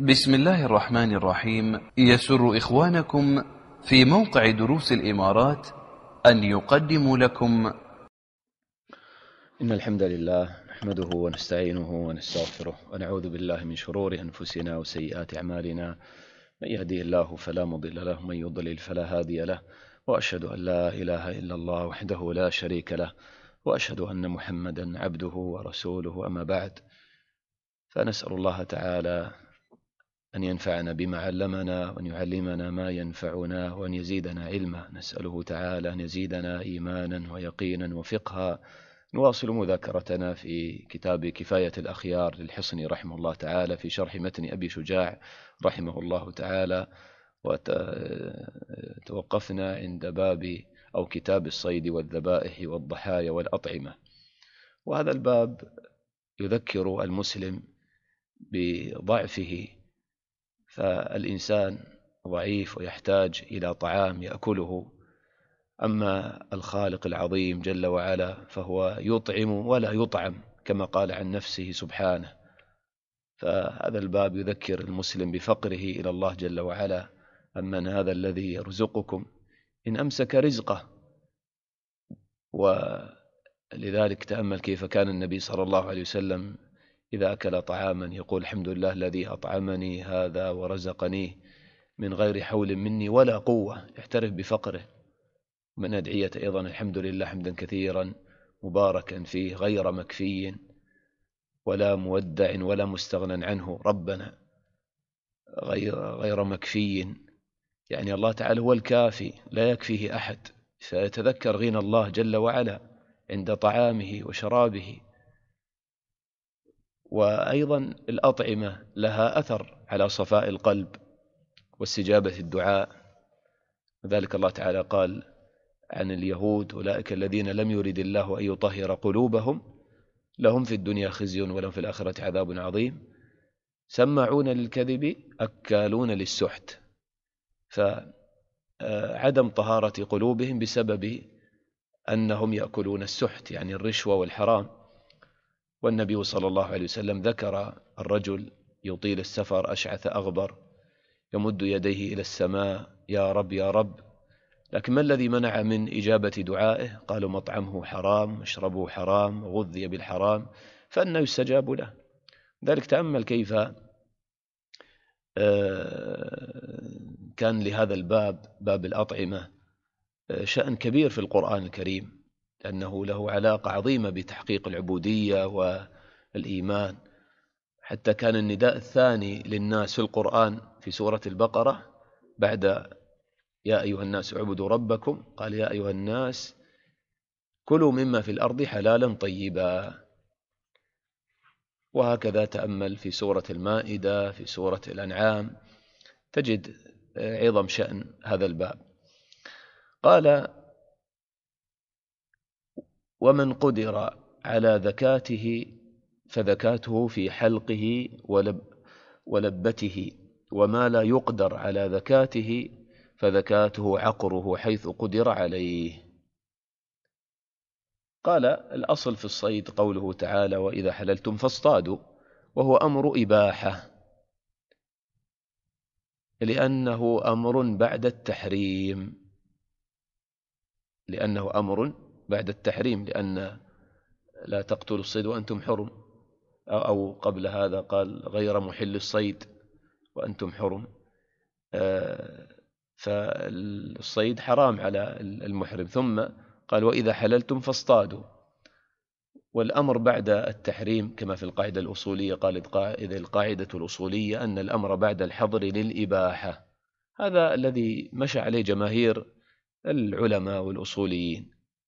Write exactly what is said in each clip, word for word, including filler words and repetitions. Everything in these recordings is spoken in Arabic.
بسم الله الرحمن الرحيم. يسر إخوانكم في موقع دروس الإمارات أن يقدموا لكم إن الحمد لله نحمده ونستعينه ونستغفره ونعوذ بالله من شرور أنفسنا وسيئات أعمالنا، من يهديه الله فلا مضل له ومن يضلل فلا هادي له، وأشهد أن لا إله إلا الله وحده لا شريك له، وأشهد أن محمدا عبده ورسوله. أما بعد، فنسأل الله تعالى أن ينفعنا بما علمنا وأن يعلمنا ما ينفعنا وأن يزيدنا علما. نسأله تعالى أن يزيدنا إيمانا ويقينا وفقها. نواصل مذاكرتنا في كتاب كفاية الأخيار للحصني رحمه الله تعالى في شرح متن أبي شجاع رحمه الله تعالى، وتوقفنا عند باب أو كتاب الصيد والذبائح والضحايا والأطعمة. وهذا الباب يذكر المسلم بضعفه، فالإنسان ضعيف ويحتاج إلى طعام يأكله، أما الخالق العظيم جل وعلا فهو يطعم ولا يطعم كما قال عن نفسه سبحانه. فهذا الباب يذكر المسلم بفقره إلى الله جل وعلا. أمن هذا الذي يرزقكم إن أمسك رزقه. ولذلك تأمل كيف كان النبي صلى الله عليه وسلم إذا أكل طعاما يقول الحمد لله الذي أطعمني هذا ورزقنيه من غير حول مني ولا قوة، يعترف بفقره. من أدعية أيضا الحمد لله حمدا كثيرا مباركا فيه غير مكفي ولا مودع ولا مستغنى عنه. ربنا غير, غير مكفي، يعني الله تعالى هو الكافي لا يكفيه أحد، فيتذكر غنى الله جل وعلا عند طعامه وشرابه. وأيضا الأطعمة لها أثر على صفاء القلب واستجابة الدعاء. وذلك الله تعالى قال عن اليهود أولئك الذين لم يرد الله أن يطهر قلوبهم لهم في الدنيا خزي ولهم في الآخرة عذاب عظيم سماعون للكذب أكالون للسحت. فعدم طهارة قلوبهم بسبب أنهم يأكلون السحت، يعني الرشوة والحرام. والنبي صلى الله عليه وسلم ذكر الرجل يطيل السفر أشعث أغبر يمد يديه إلى السماء يا رب يا رب، لكن ما الذي منع من إجابة دعائه؟ قالوا مطعمه حرام، مشربه حرام، غذي بالحرام، فأنه يستجاب له. ذلك تأمل كيف كان لهذا الباب باب الأطعمة شأن كبير في القرآن الكريم، لأنه له علاقة عظيمة بتحقيق العبودية والإيمان. حتى كان النداء الثاني للناس في القرآن في سورة البقرة بعد يا أيها الناس اعبدوا ربكم قال يا أيها الناس كلوا مما في الأرض حلالا طيبا. وهكذا تأمل في سورة المائدة في سورة الأنعام تجد عظم شأن هذا الباب. قال ومن قدر على ذكاته فذكاته في حلقه ولب ولبته، وما لا يقدر على ذكاته فذكاته عقره حيث قدر عليه. قال الأصل في الصيد قوله تعالى وإذا حللتم فاصطادوا، وهو أمر إباحة لأنه أمر بعد التحريم لأنه أمر بعد التحريم لأن لا تقتلوا الصيد وأنتم حرم، أو قبل هذا قال غير محل الصيد وأنتم حرم. فالصيد حرام على المحرم، ثم قال وإذا حللتم فاصطادوا، والأمر بعد التحريم كما في القاعدة الأصولية قالت إذا القاعدة الأصولية أن الأمر بعد الحظر للإباحة. هذا الذي مشى عليه جماهير العلماء والأصوليين.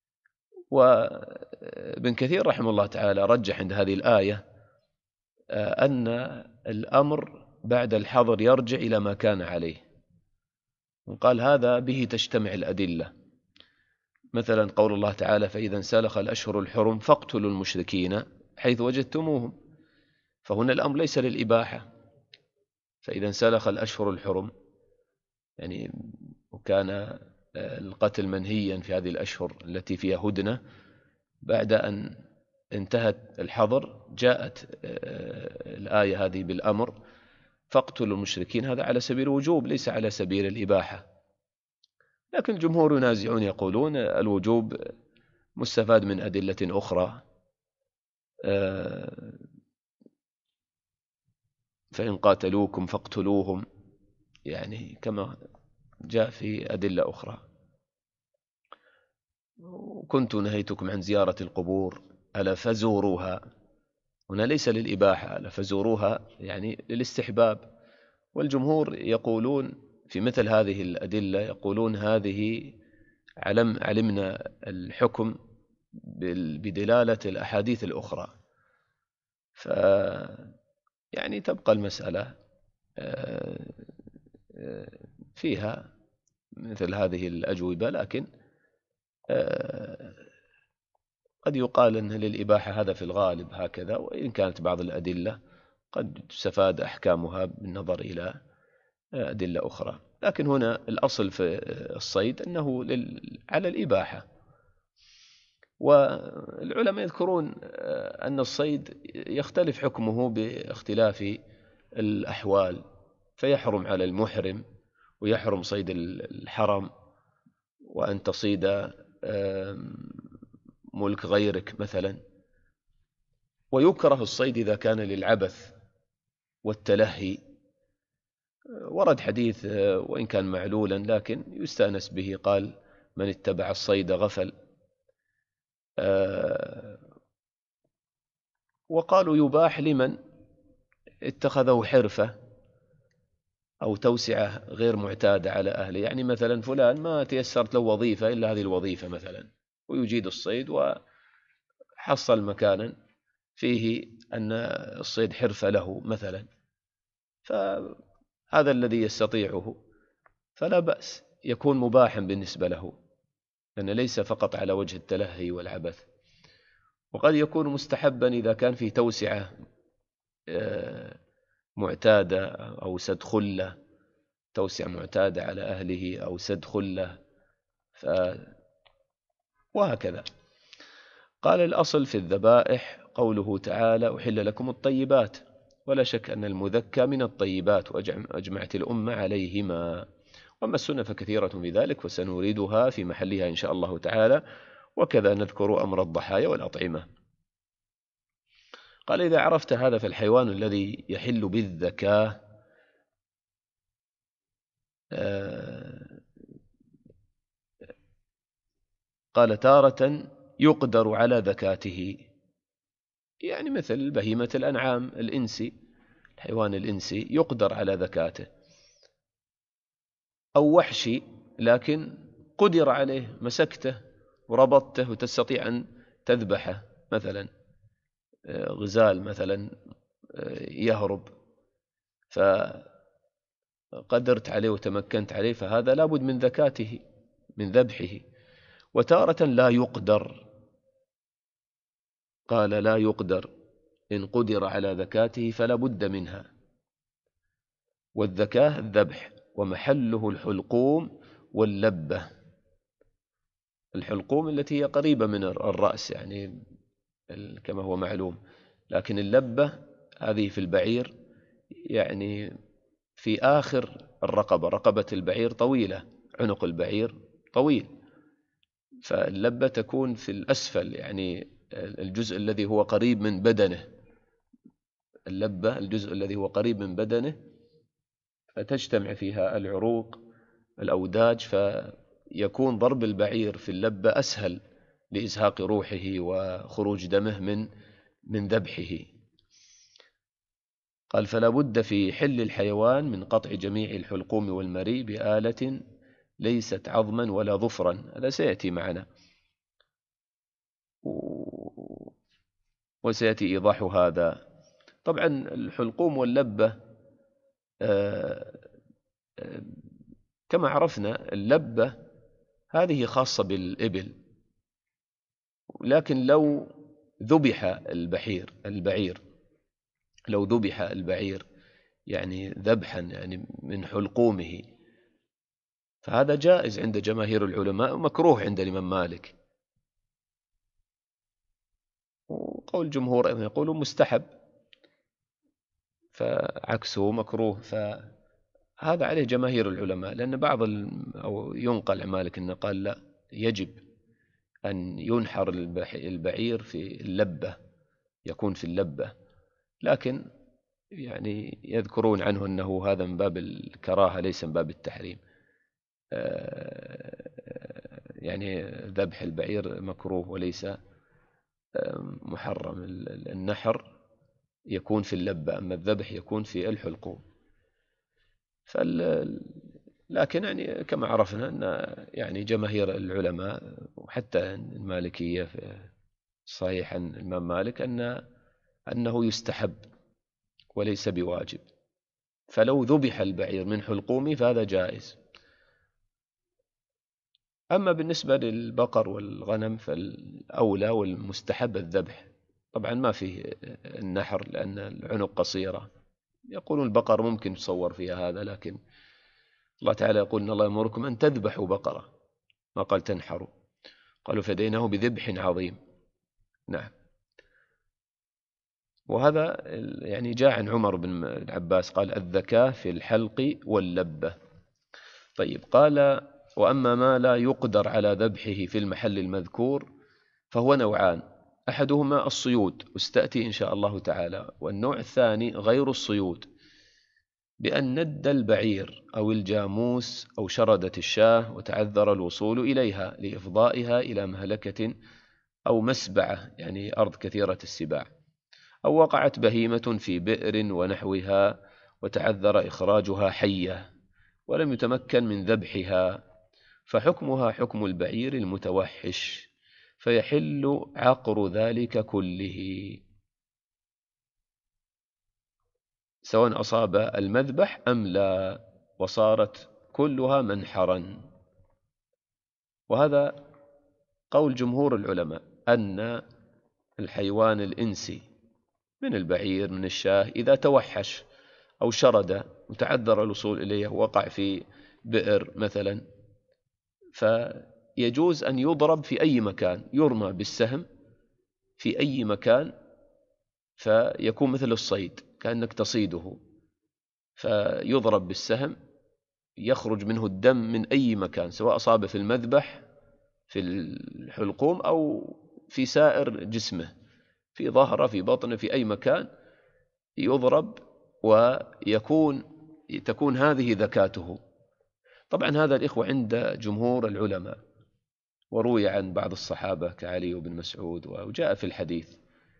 وابن كثير رحمه الله تعالى رجح عند هذه الآية أن الأمر بعد الحظر يرجع إلى ما كان عليه، وقال هذا به تجتمع الأدلة. مثلا قول الله تعالى فإذا انسلخ الأشهر الحرم فاقتلوا المشركين حيث وجدتموهم، فهنا الأمر ليس للإباحة. فإذا انسلخ الأشهر الحرم يعني وكان القتل منهيا في هذه الأشهر التي فيها هدنة، بعد أن انتهت الحظر جاءت الآية هذه بالأمر فاقتلوا المشركين، هذا على سبيل الوجوب ليس على سبيل الإباحة. لكن الجمهور ينازعون يقولون الوجوب مستفاد من أدلة أخرى، فإن قاتلوكم فاقتلوهم، يعني كما جاء في أدلة أخرى. كنت نهيتكم عن زيارة القبور ألا فزوروها، هنا ليس للإباحة، ألا فزوروها يعني للاستحباب. والجمهور يقولون في مثل هذه الأدلة، يقولون هذه علم علمنا الحكم بدلالة الأحاديث الأخرى، ف يعني تبقى المسألة فيها مثل هذه الأجوبة، لكن قد يقال أن للإباحة هذا في الغالب هكذا، وإن كانت بعض الأدلة قد تستفاد أحكامها بالنظر إلى أدلة أخرى. لكن هنا الأصل في الصيد أنه على الإباحة. والعلماء يذكرون أن الصيد يختلف حكمه باختلاف الأحوال، فيحرم على المحرم ويحرم صيد الحرم، وأن تصيد ملك غيرك مثلا. ويكره الصيد إذا كان للعبث والتلهي. ورد حديث وإن كان معلولا لكن يستأنس به، قال من اتبع الصيد غفل. وقالوا يباح لمن اتخذه حرفة أو توسعة غير معتادة على أهله، يعني مثلا فلان ما تيسرت له وظيفة إلا هذه الوظيفة مثلا، ويجيد الصيد وحصل مكانا فيه أن الصيد حرفة له مثلا، فهذا الذي يستطيعه فلا بأس، يكون مباحا بالنسبة له، لأنه ليس فقط على وجه التلهي والعبث. وقد يكون مستحبا إذا كان فيه توسعة معتادة أو سد خلة، توسعة معتادة على أهله أو سد خلة، ف... وهكذا. قال الأصل في الذبائح قوله تعالى أحل لكم الطيبات، ولا شك أن المذكى من الطيبات، وأجمعت الأمة عليهما. وأما السنة فكثيرة في ذلك، وسنريدها في محلها إن شاء الله تعالى. وكذا نذكر أمر الضحايا والأطعمة. قال إذا عرفت هذا فالحيوان الذي يحل بالذكاة قال تارة يقدر على ذكاته، يعني مثل بهيمة الأنعام الإنسي، الحيوان الإنسي يقدر على ذكاته، أو وحشي لكن قدر عليه، مسكته وربطته وتستطيع أن تذبحه، مثلا غزال مثلا يهرب فقدرت عليه وتمكنت عليه، فهذا لابد من ذكاته من ذبحه. وتارة لا يقدر، قال لا يقدر إن قدر على ذكاته فلا بد منها. والذكاة الذبح، ومحله الحلقوم واللبة. الحلقوم التي هي قريبة من الرأس يعني كما هو معلوم، لكن اللبة هذه في البعير، يعني في آخر الرقبة، رقبة البعير طويلة، عنق البعير طويل، فاللبة تكون في الأسفل، يعني الجزء الذي هو قريب من بدنه، اللبة الجزء الذي هو قريب من بدنه، فتجتمع فيها العروق الأوداج، فيكون ضرب البعير في اللبة أسهل لإزهاق روحه وخروج دمه من من ذبحه. قال فلا بد في حل الحيوان من قطع جميع الحلقوم والمري بآلة ليست عظما ولا ظفرا، هذا سيأتي معنا وسيأتي إيضاح هذا. طبعا الحلقوم واللبة كما عرفنا اللبة هذه خاصة بالإبل، لكن لو ذبح البحير البعير لو ذبح البعير يعني ذبحا يعني من حلقومه، فهذا جائز عند جماهير العلماء، ومكروه عند الإمام مالك. وقول الجمهور أيضا يقولون مستحب، فعكسه مكروه. فهذا عليه جماهير العلماء، لأن بعض أو ينقل عن مالك أنه قال لا، يجب أن ينحر البعير في اللبة، يكون في اللبة، لكن يعني يذكرون عنه أنه هذا من باب الكراهة ليس من باب التحريم. يعني ذبح البعير مكروه وليس محرم. النحر يكون في اللبة، أما الذبح يكون في الحلقوم. فال لكن يعني كما عرفنا أن يعني جماهير العلماء وحتى المالكية في صحيح عن الإمام مالك أن أنه يستحب وليس بواجب، فلو ذبح البعير من حلقومه فهذا جائز. أما بالنسبة للبقر والغنم فالأولى والمستحب الذبح، طبعا ما فيه النحر لأن العنق قصيرة. يقولون البقر ممكن تصور فيها هذا، لكن الله تعالى يقول إن الله يأمركم أن تذبحوا بقرة، ما قال تنحروا. قالوا فديناه بذبح عظيم. نعم. وهذا يعني جاء عن عمر بن العباس قال الذكاة في الحلق واللبة. طيب، قال وأما ما لا يقدر على ذبحه في المحل المذكور فهو نوعان، أحدهما الصيود واستأتي إن شاء الله تعالى، والنوع الثاني غير الصيود، بأن ند البعير أو الجاموس أو شردة الشاه وتعذر الوصول إليها لإفضائها إلى مهلكة أو مسبعة، يعني أرض كثيرة السباع، أو وقعت بهيمة في بئر ونحوها وتعذر إخراجها حية ولم يتمكن من ذبحها، فحكمها حكم البعير المتوحش، فيحل عقر ذلك كله سواء أصاب المذبح أم لا، وصارت كلها منحرا. وهذا قول جمهور العلماء أن الحيوان الإنسي من البعير من الشاه إذا توحش أو شرد وتعذر الوصول إليه، وقع في بئر مثلا، فيجوز أن يضرب في أي مكان، يرمى بالسهم في أي مكان، فيكون مثل الصيد كأنك تصيده، فيضرب بالسهم يخرج منه الدم من أي مكان، سواء أصاب في المذبح في الحلقوم أو في سائر جسمه، في ظهره في بطنه في أي مكان يضرب ويكون تكون هذه ذكاته. طبعا هذا الإخوة عند جمهور العلماء، وروي عن بعض الصحابة كعلي بن مسعود وجاء في الحديث.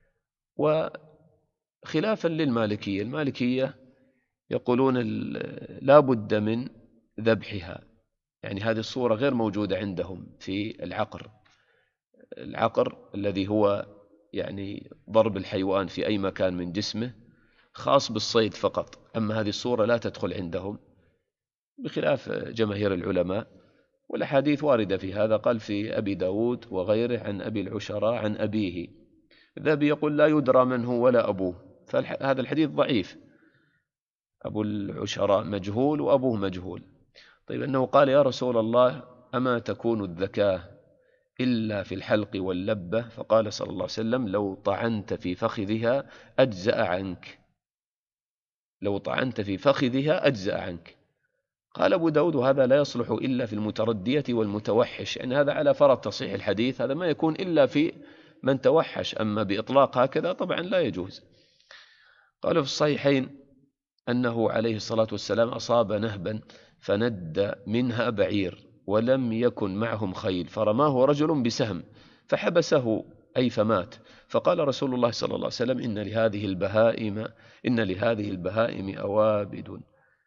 وخلافا للمالكية، المالكية يقولون لا بد من ذبحها، يعني هذه الصورة غير موجودة عندهم في العقر. العقر الذي هو يعني ضرب الحيوان في أي مكان من جسمه خاص بالصيد فقط، أما هذه الصورة لا تدخل عندهم بخلاف جماهير العلماء. والأحاديث واردة في هذا، قال في أبي داود وغيره عن أبي العشراء عن أبيه، الذهبي يقول لا يدرى من هو ولا أبوه، فهذا الحديث ضعيف، أبو العشراء مجهول وأبوه مجهول. طيب، أنه قال يا رسول الله أما تكون الذكاة إلا في الحلق واللبة؟ فقال صلى الله عليه وسلم لو طعنت في فخذها أجزأ عنك، لو طعنت في فخذها أجزأ عنك. قال أبو داود وهذا لا يصلح إلا في المتردية والمتوحش، يعني هذا على فرض تصحيح الحديث، هذا ما يكون إلا في من توحش، أما بإطلاق هكذا طبعا لا يجوز. قالوا في الصحيحين أنه عليه الصلاة والسلام أصاب نهبا فند منها بعير ولم يكن معهم خيل، فرماه رجل بسهم فحبسه أي فمات، فقال رسول الله صلى الله عليه وسلم إن لهذه البهائم إن لهذه البهائم أوابد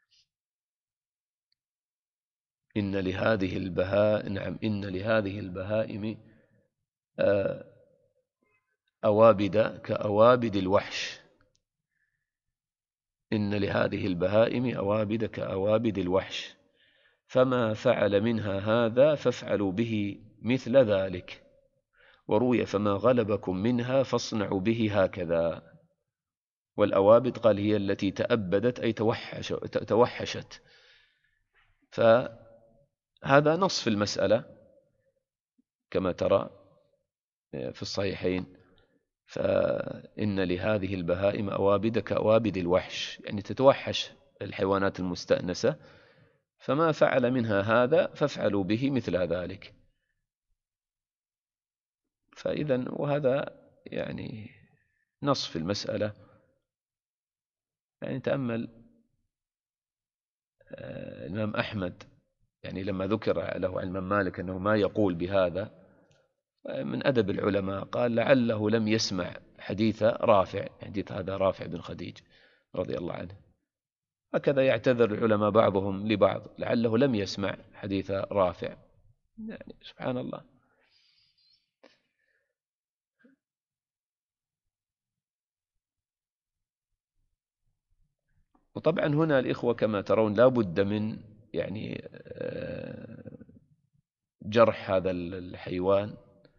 إن لهذه البهاء نعم إن لهذه البهائم أوابد كأوابد الوحش إن لهذه البهائم أوابد كأوابد الوحش، فما فعل منها هذا فافعلوا به مثل ذلك. وروي فما غلبكم منها فاصنعوا به هكذا. والأوابد قال هي التي تأبدت أي توحش توحشت. فهذا نص في المسألة كما ترى في الصحيحين، فإن لهذه البهائم أوابد كأوابد الوحش، يعني تتوحش الحيوانات المستأنسة، فما فعل منها هذا فافعلوا به مثل ذلك. فإذا وهذا يعني نص في المسألة. يعني تأمل الإمام أحمد، يعني لما ذكر له عن الإمام مالك أنه ما يقول بهذا، من أدب العلماء قال لعله لم يسمع حديث رافع، حديث هذا رافع بن خديج رضي الله عنه. هكذا يعتذر العلماء بعضهم لبعض، لعله لم يسمع حديث رافع. يعني سبحان الله. وطبعا هنا الإخوة كما ترون لا بد من يعني جرح هذا الحيوان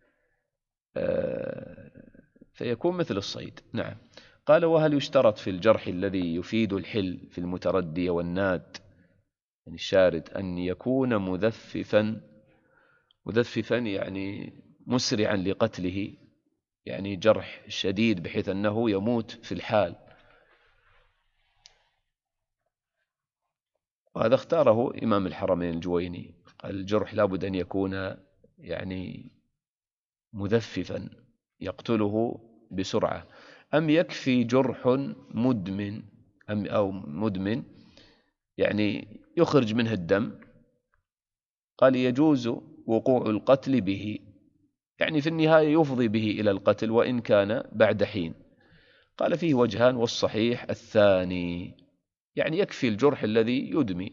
فيكون مثل الصيد. نعم. قال وهل يشترط في الجرح الذي يفيد الحل في المتردي والناد، يعني الشارد، أن يكون مذففا مذففا يعني مسرعا لقتله، يعني جرح شديد بحيث أنه يموت في الحال؟ وهذا اختاره إمام الحرمين الجويني، قال الجرح لابد أن يكون يعني مذففا يقتله بسرعة. أم يكفي جرح مدمن أم أو مدمن يعني يخرج منه الدم؟ قال يجوز وقوع القتل به، يعني في النهاية يفضي به إلى القتل وإن كان بعد حين. قال فيه وجهان، والصحيح الثاني، يعني يكفي الجرح الذي يدمي.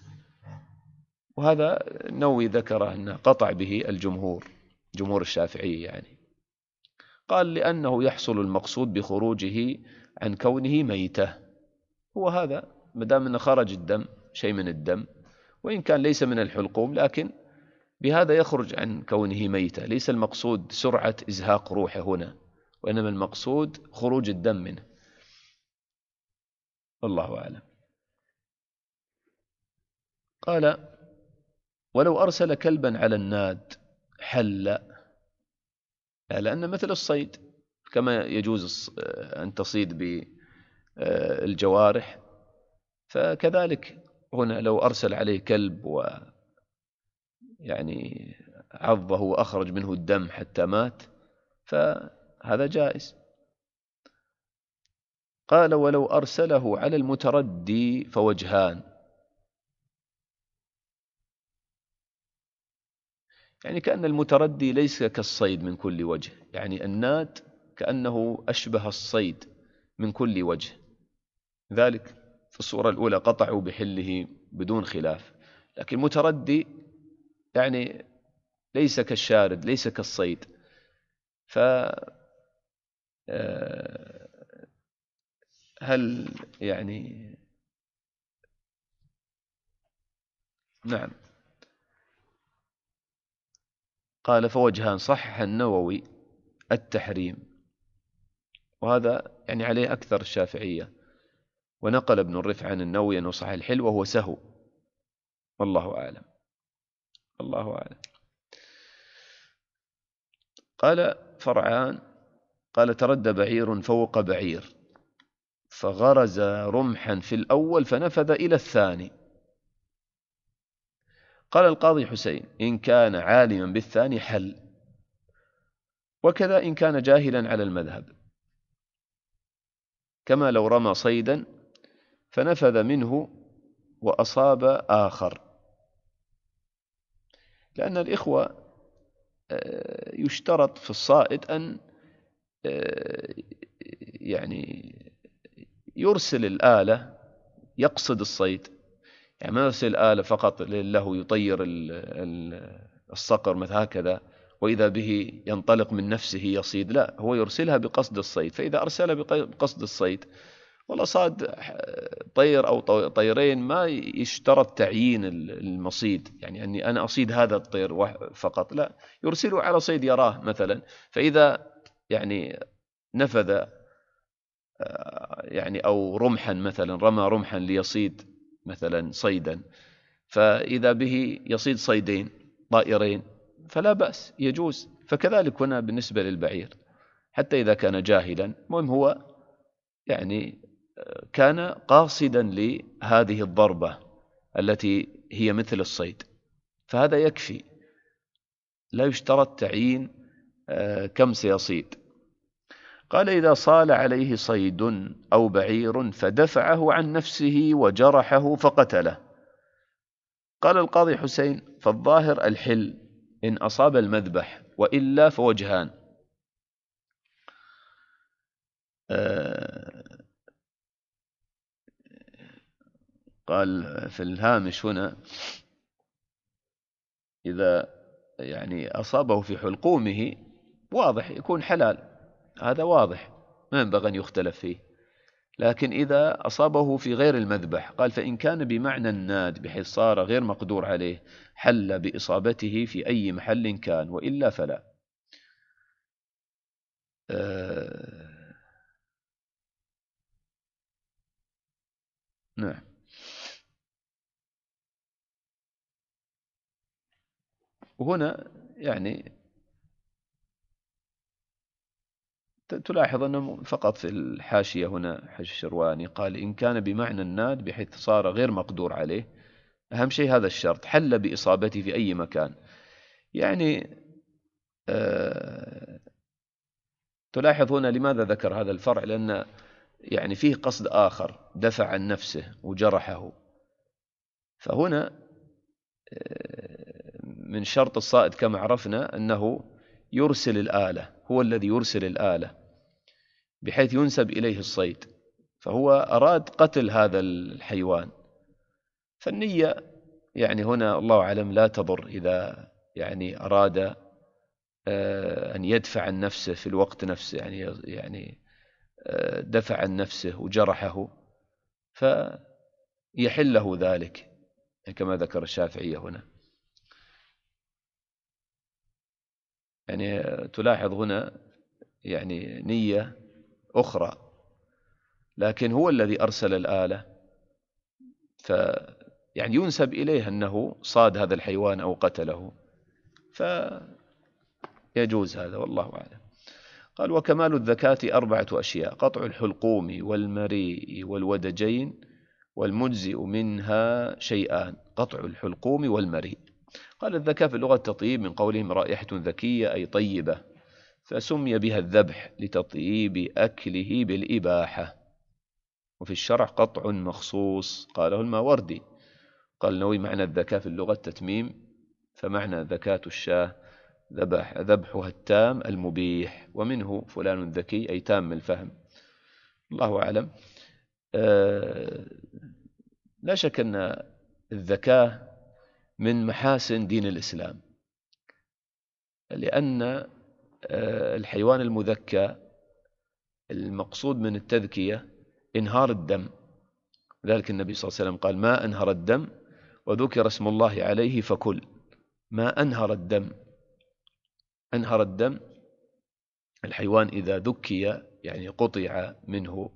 وهذا النووي ذكر أن قطع به الجمهور، جمهور الشافعية يعني. قال لأنه يحصل المقصود بخروجه عن كونه ميتة، هو هذا مدام أنه خرج الدم، شيء من الدم وإن كان ليس من الحلقوم، لكن بهذا يخرج عن كونه ميتة. ليس المقصود سرعة إزهاق روحه هنا، وإنما المقصود خروج الدم منه. والله أعلم. قال ولو أرسل كلبا على الناد حل، لأن مثل الصيد كما يجوز أن تصيد بالجوارح، فكذلك هنا لو أرسل عليه كلب و يعني عضه وأخرج منه الدم حتى مات، فهذا جائز. قال ولو أرسله على المتردي فوجهان، يعني كأن المتردي ليس كالصيد من كل وجه، يعني الناد كأنه أشبه الصيد من كل وجه، ذلك في الصورة الأولى قطعوا بحله بدون خلاف. لكن المتردي يعني ليس كالشارد، ليس كالصيد. ف هل يعني نعم. قال فوجهان، صحح النووي التحريم، وهذا يعني عليه أكثر الشافعية، ونقل ابن الرفع عن النووي أنه صحح الحل وهو سهو، والله أعلم. الله أعلم. قال فرعان قال تردى بعير فوق بعير فغرز رمحا في الأول فنفذ إلى الثاني. قال القاضي حسين إن كان عالما بالثاني حل، وكذا إن كان جاهلا على المذهب، كما لو رمى صيدا فنفذ منه وأصاب آخر. لأن الإخوة يشترط في الصائد أن يعني يرسل الآلة يقصد الصيد، يعني ما يرسل الآلة فقط له يطير الصقر مثل هكذا وإذا به ينطلق من نفسه يصيد، لا، هو يرسلها بقصد الصيد. فإذا أرسل بقصد الصيد والله صاد طير أو طيرين ما يشترط تعيين المصيد، يعني أني أنا أصيد هذا الطير فقط، لا، يرسله على صيد يراه مثلا. فإذا يعني نفذ يعني أو رمحا مثلا، رمى رمحا ليصيد مثلا صيدا، فإذا به يصيد صيدين طائرين فلا بأس، يجوز. فكذلك هنا بالنسبة للبعير، حتى إذا كان جاهلا. المهم هو يعني كان قاصدا لهذه الضربة التي هي مثل الصيد، فهذا يكفي، لا يشترط تعيين كم سيصيد. قال: إذا صال عليه صيد أو بعير فدفعه عن نفسه وجرحه فقتله. قال القاضي حسين: فالظاهر الحل إن أصاب المذبح، وإلا فوجهان. قال في الهامش هنا: إذا يعني أصابه في حلقومه واضح يكون حلال، هذا واضح ما ينبغي أن يختلف فيه. لكن إذا أصابه في غير المذبح، قال: فإن كان بمعنى الناد بحيث صار غير مقدور عليه حل بإصابته في أي محل كان، وإلا فلا. آه نعم. وهنا يعني تلاحظ أنه فقط في الحاشية هنا حاشية الشرواني قال: إن كان بمعنى الناد بحيث صار غير مقدور عليه. أهم شيء هذا الشرط، حل بإصابته في أي مكان. يعني آه تلاحظ هنا لماذا ذكر هذا الفرع، لأن يعني فيه قصد آخر، دفع عن نفسه وجرحه. فهنا آه من شرط الصائد كما عرفنا أنه يرسل الآلة، هو الذي يرسل الآلة بحيث ينسب إليه الصيد، فهو أراد قتل هذا الحيوان. فالنية يعني هنا الله أعلم لا تضر، إذا يعني أراد أن يدفع عن نفسه في الوقت نفسه، يعني يعني دفع عن نفسه وجرحه، فيحل له ذلك كما ذكر الشافعية هنا. يعني تلاحظ هنا يعني نية أخرى، لكن هو الذي أرسل الآلة، ف يعني ينسب إليه أنه صاد هذا الحيوان أو قتله، فيجوز هذا والله أعلم. قال: وكمال الذكاة أربعة أشياء: قطع الحلقوم والمريء والودجين، والمجزئ منها شيئان: قطع الحلقوم والمريء. قال: الذكاة في اللغة التطيب، من قولهم رائحة ذكية أي طيبة، فسمي بها الذبح لتطيب أكله بالإباحة. وفي الشرع قطع مخصوص، قاله الماوردي. قال النووي: معنى الذكاة في اللغة التتميم، فمعنى ذكاة الشاة ذبح ذبحها التام المبيح، ومنه فلان ذكي أي تام الفهم. الله أعلم. أه لا شك أن الذكاة من محاسن دين الإسلام، لأن أه الحيوان المذكى المقصود من التذكية إنهار الدم. ذلك النبي صلى الله عليه وسلم قال: ما أنهر الدم وذكر اسم الله عليه فكل. ما أنهر الدم، أنهر الدم الحيوان إذا ذكي يعني قطع منه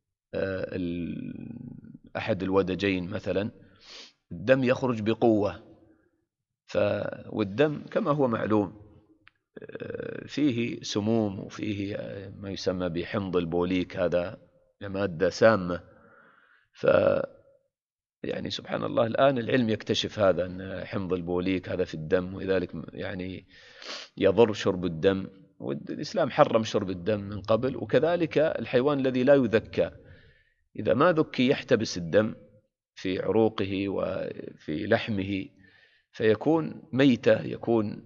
أحد الودجين مثلا، الدم يخرج بقوة. ف... والدم كما هو معلوم فيه سموم وفيه ما يسمى بحمض البوليك، هذا مادة سامة. ف يعني سبحان الله الآن العلم يكتشف هذا، أن حمض البوليك هذا في الدم، ولذلك يعني يضر شرب الدم، والإسلام حرم شرب الدم من قبل. وكذلك الحيوان الذي لا يذكى إذا ما ذكي يحتبس الدم في عروقه وفي لحمه، فيكون ميتة، يكون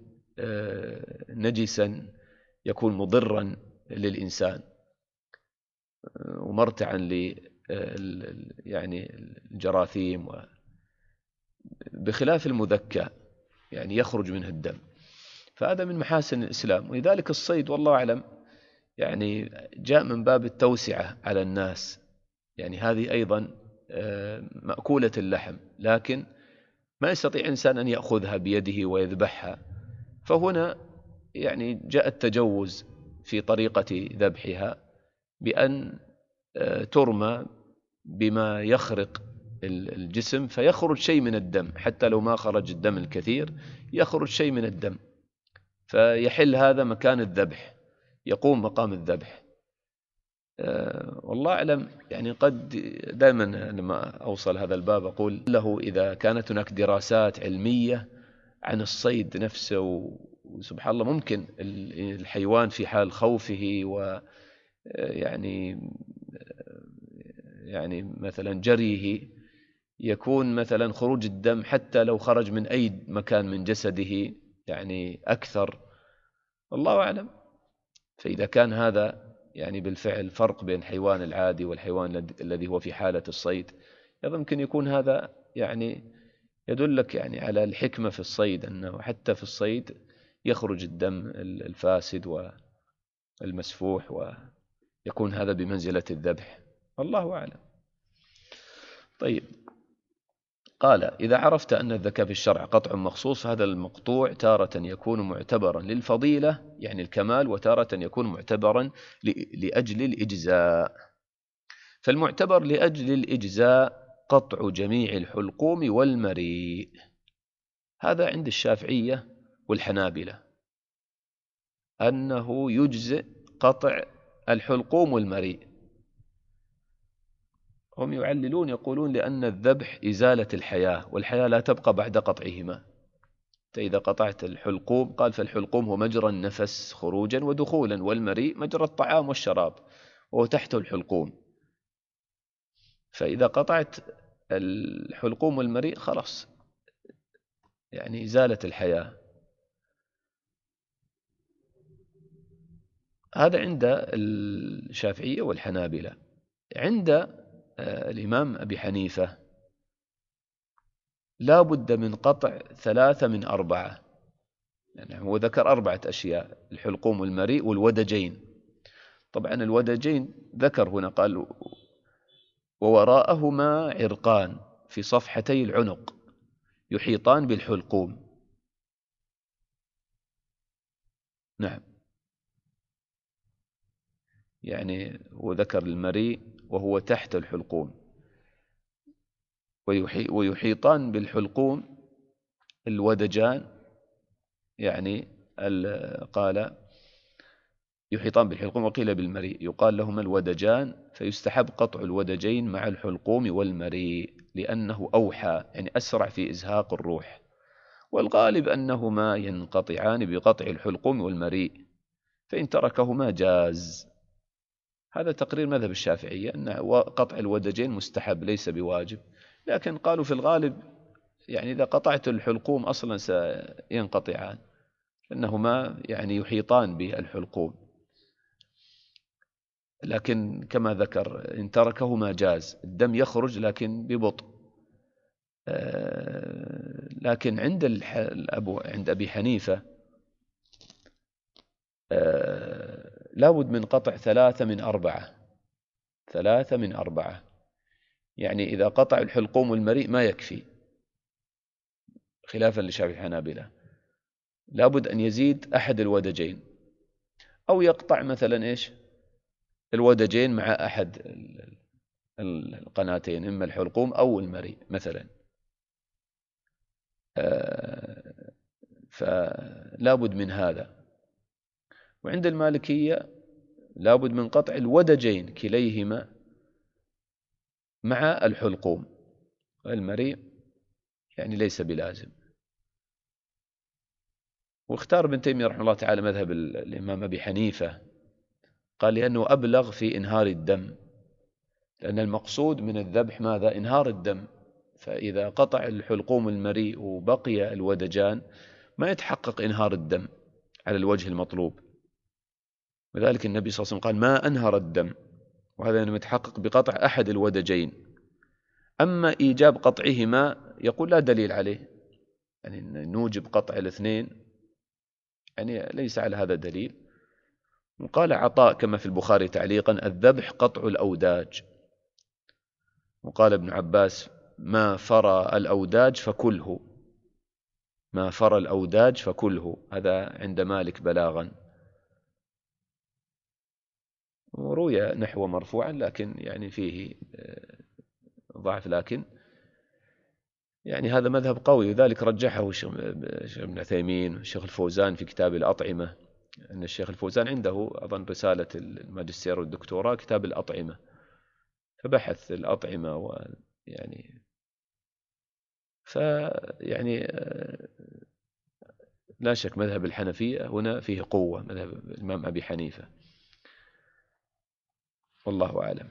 نجسا، يكون مضرا للإنسان ومرتعا ل يعني الجراثيم، بخلاف المذكى يعني يخرج منه الدم. فهذا من محاسن الإسلام. ولذلك الصيد والله أعلم يعني جاء من باب التوسعة على الناس، يعني هذه أيضا مأكولة اللحم، لكن ما يستطيع إنسان أن يأخذها بيده ويذبحها، فهنا يعني جاء التجوز في طريقة ذبحها، بأن ترمى بما يخرق الجسم فيخرج شيء من الدم، حتى لو ما خرج الدم الكثير يخرج شيء من الدم، فيحل هذا مكان الذبح. يقوم مقام الذبح. أه والله أعلم، يعني قد دائما لما أوصل هذا الباب أقول له إذا كانت هناك دراسات علمية عن الصيد نفسه، وسبحان الله ممكن الحيوان في حال خوفه و يعني يعني مثلا جريه يكون مثلا خروج الدم حتى لو خرج من أي مكان من جسده يعني أكثر، الله أعلم. فإذا كان هذا يعني بالفعل فرق بين الحيوان العادي والحيوان الذي هو في حالة الصيد، يمكن يكون هذا يعني يدلك يعني على الحكمة في الصيد، أنه حتى في الصيد يخرج الدم الفاسد والمسفوح ويكون هذا بمنزلة الذبح، الله أعلم. طيب، قال: إذا عرفت أن الذكاء في الشرع قطع مخصوص، فهذا المقطوع تارة يكون معتبرا للفضيلة يعني الكمال، وتارة يكون معتبرا لأجل الإجزاء. فالمعتبر لأجل الإجزاء قطع جميع الحلقوم والمريء، هذا عند الشافعية والحنابلة، أنه يجزئ قطع الحلقوم والمريء. هم يعللون يقولون لأن الذبح إزالة الحياة، والحياة لا تبقى بعد قطعهما. فإذا قطعت الحلقوم قال فالحلقوم هو مجرى النفس خروجا ودخولا، والمريء مجرى الطعام والشراب وهو تحته الحلقوم. فإذا قطعت الحلقوم والمريء خلاص يعني إزالة الحياة. هذا عند الشافعية والحنابلة. عند الإمام أبي حنيفة لا بد من قطع ثلاثة من أربعة، يعني هو ذكر أربعة أشياء: الحلقوم والمريء والودجين. طبعا الودجين ذكر هنا قال: ووراءهما عرقان في صفحتي العنق يحيطان بالحلقوم. نعم، يعني وذكر المريء وهو تحت الحلقوم، ويحيطان بالحلقوم الودجان، يعني قال يحيطان بالحلقوم، وقيل بالمريء يقال لهما الودجان، فيستحب قطع الودجين مع الحلقوم والمريء لأنه أوحى يعني أسرع في إزهاق الروح، والغالب أنهما ينقطعان بقطع الحلقوم والمريء، فإن تركهما جاز. هذا تقرير مذهب الشافعية أن قطع الودجين مستحب ليس بواجب، لكن قالوا في الغالب يعني إذا قطعت الحلقوم أصلا سينقطعان لأنهما يعني يحيطان بالحلقوم، لكن كما ذكر إن تركهما جاز، الدم يخرج لكن ببطء. لكن عند الأبو عند أبي حنيفة لابد من قطع ثلاثة من أربعة، ثلاثة من أربعة، يعني إذا قطع الحلقوم والمريء ما يكفي، خلافا لشافعي الحنابلة، لابد أن يزيد أحد الودجين، أو يقطع مثلا إيش الودجين مع أحد القناتين، إما الحلقوم أو المريء مثلا. فلابد من هذا. وعند المالكية لابد من قطع الودجين كليهما مع الحلقوم، المريء يعني ليس بلازم. واختار ابن تيمية رحمه الله تعالى مذهب الإمام أبي حنيفة، قال لأنه أبلغ في إنهار الدم، لأن المقصود من الذبح ماذا؟ إنهار الدم. فإذا قطع الحلقوم المريء وبقي الودجان ما يتحقق إنهار الدم على الوجه المطلوب، وذلك النبي صلى الله عليه وسلم قال ما أنهر الدم، وهذا يعني يتحقق بقطع أحد الودجين. أما إيجاب قطعهما يقول لا دليل عليه، يعني نوجب قطع الاثنين يعني ليس على هذا دليل. وقال عطاء كما في البخاري تعليقا: الذبح قطع الأوداج. وقال ابن عباس: ما فرى الأوداج فكله، ما فرى الأوداج فكله، هذا عند مالك بلاغا. وروي نحو مرفوعا لكن يعني فيه ضعف، لكن يعني هذا مذهب قوي، وذلك رجحه الشيخ ابن عثيمين والشيخ الفوزان في كتاب الأطعمة أن الشيخ الفوزان عنده أظن رسالة الماجستير والدكتوراه كتاب الأطعمة، فبحث الأطعمة ويعني فيعني لا شك مذهب الحنفية هنا فيه قوة، مذهب الإمام أبي حنيفة، والله أعلم.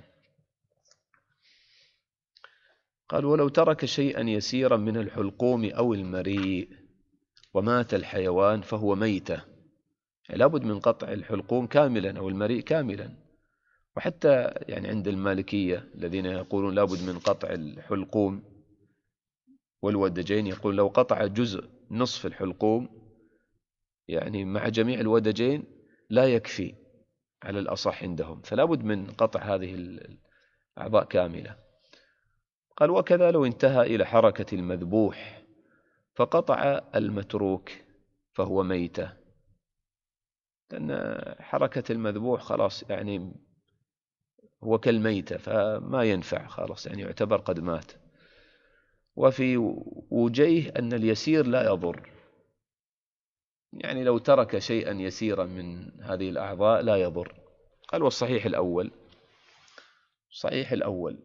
قال: ولو ترك شيئا يسيرا من الحلقوم أو المريء ومات الحيوان فهو ميتة، يعني لابد من قطع الحلقوم كاملا أو المريء كاملا. وحتى يعني عند المالكية الذين يقولون لابد من قطع الحلقوم والودجين، يقول لو قطع جزء نصف الحلقوم يعني مع جميع الودجين لا يكفي على الأصح عندهم، فلابد من قطع هذه الأعضاء كاملة. قال: وكذا لو انتهى إلى حركة المذبوح فقطع المتروك فهو ميتة، لأن حركة المذبوح خلاص يعني هو كالميتة فما ينفع خلاص، يعني يعتبر قد مات. وفي وجيه أن اليسير لا يضر، يعني لو ترك شيئا يسيرا من هذه الأعضاء لا يضر. قال: والصحيح الأول، صحيح الأول.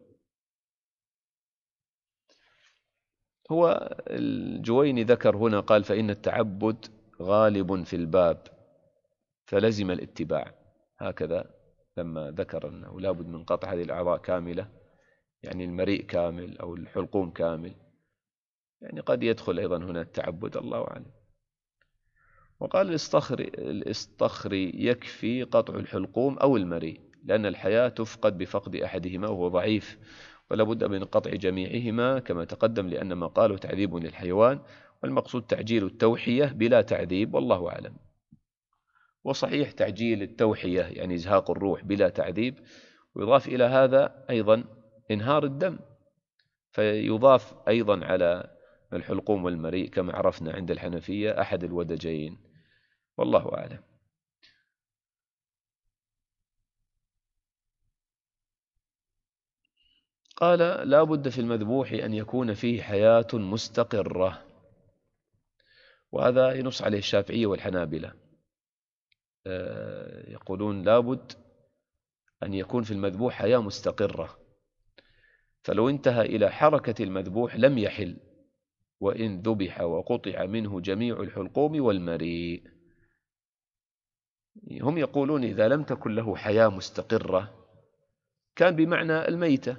هو الجويني ذكر هنا قال: فإن التعبد غالب في الباب فلزم الاتباع، هكذا لما ذكر أنه لابد من قطع هذه الأعضاء كاملة، يعني المريء كامل أو الحلقوم كامل، يعني قد يدخل أيضا هنا التعبد، الله أعلم. وقال الاصطخري, الاصطخري يكفي قطع الحلقوم أو المريء، لأن الحياة تفقد بفقد أحدهما وهو ضعيف، ولا بد من قطع جميعهما كما تقدم، لأن ما قاله تعذيب للحيوان، والمقصود تعجيل التوحية بلا تعذيب، والله أعلم. وصحيح تعجيل التوحية يعني إزهاق الروح بلا تعذيب، ويضاف إلى هذا أيضا إنهار الدم، فيضاف أيضا على الحلقوم والمريء كما عرفنا عند الحنفية أحد الودجين، والله أعلم. قال: لا بد في المذبوح أن يكون فيه حياة مستقرة، وهذا ينص عليه الشافعية والحنابلة، يقولون لا بد أن يكون في المذبوح حياة مستقرة، فلو انتهى إلى حركة المذبوح لم يحل وإن ذبح وقطع منه جميع الحلقوم والمريء. هم يقولون إذا لم تكن له حياة مستقرة كان بمعنى الميتة.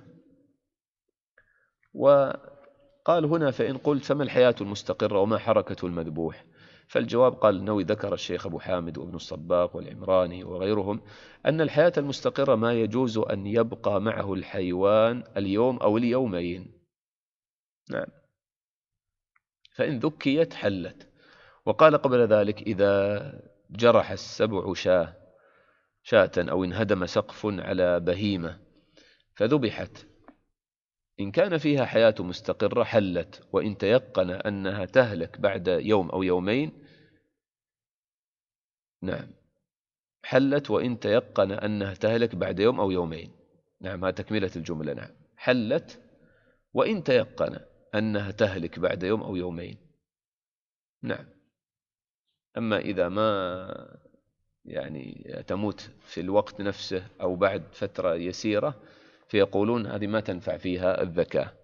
وقال هنا: فإن قلت فما الحياة المستقرة وما حركة المذبوح؟ فالجواب قال النووي ذكر الشيخ أبو حامد وابن الصباغ والعمراني وغيرهم أن الحياة المستقرة ما يجوز أن يبقى معه الحيوان اليوم أو اليومين، نعم، فإن ذكيت حلت. وقال قبل ذلك: إذا جرح السبع شاة شاة أو انهدم سقف على بهيمة فذبحت، إن كان فيها حياة مستقرة حلت، وإن تيقن أنها تهلك بعد يوم أو يومين، نعم حلت، وإن تيقن أنها تهلك بعد يوم أو يومين، نعم، هذه تكملة الجملة، نعم حلت وإن تيقن أنها تهلك بعد يوم أو يومين، نعم. أما إذا ما يعني تموت في الوقت نفسه أو بعد فترة يسيرة فيقولون هذه ما تنفع فيها الذكاء،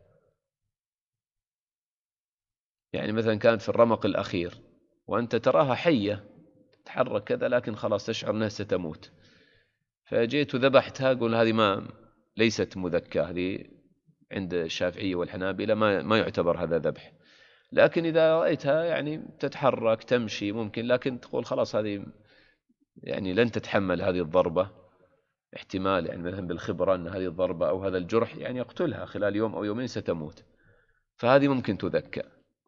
يعني مثلا كانت في الرمق الأخير وأنت تراها حية تتحرك كذا، لكن خلاص تشعر أنها ستموت، فجيت وذبحتها، قول هذه ما ليست مذكاة، هذه عند الشافعية والحنابلة ما ما يعتبر هذا ذبح. لكن إذا رأيتها يعني تتحرك تمشي ممكن، لكن تقول خلاص هذه يعني لن تتحمل هذه الضربة، احتمال يعني مثلا بالخبرة أن هذه الضربة أو هذا الجرح يعني يقتلها خلال يوم أو يومين ستموت، فهذه ممكن تذكى.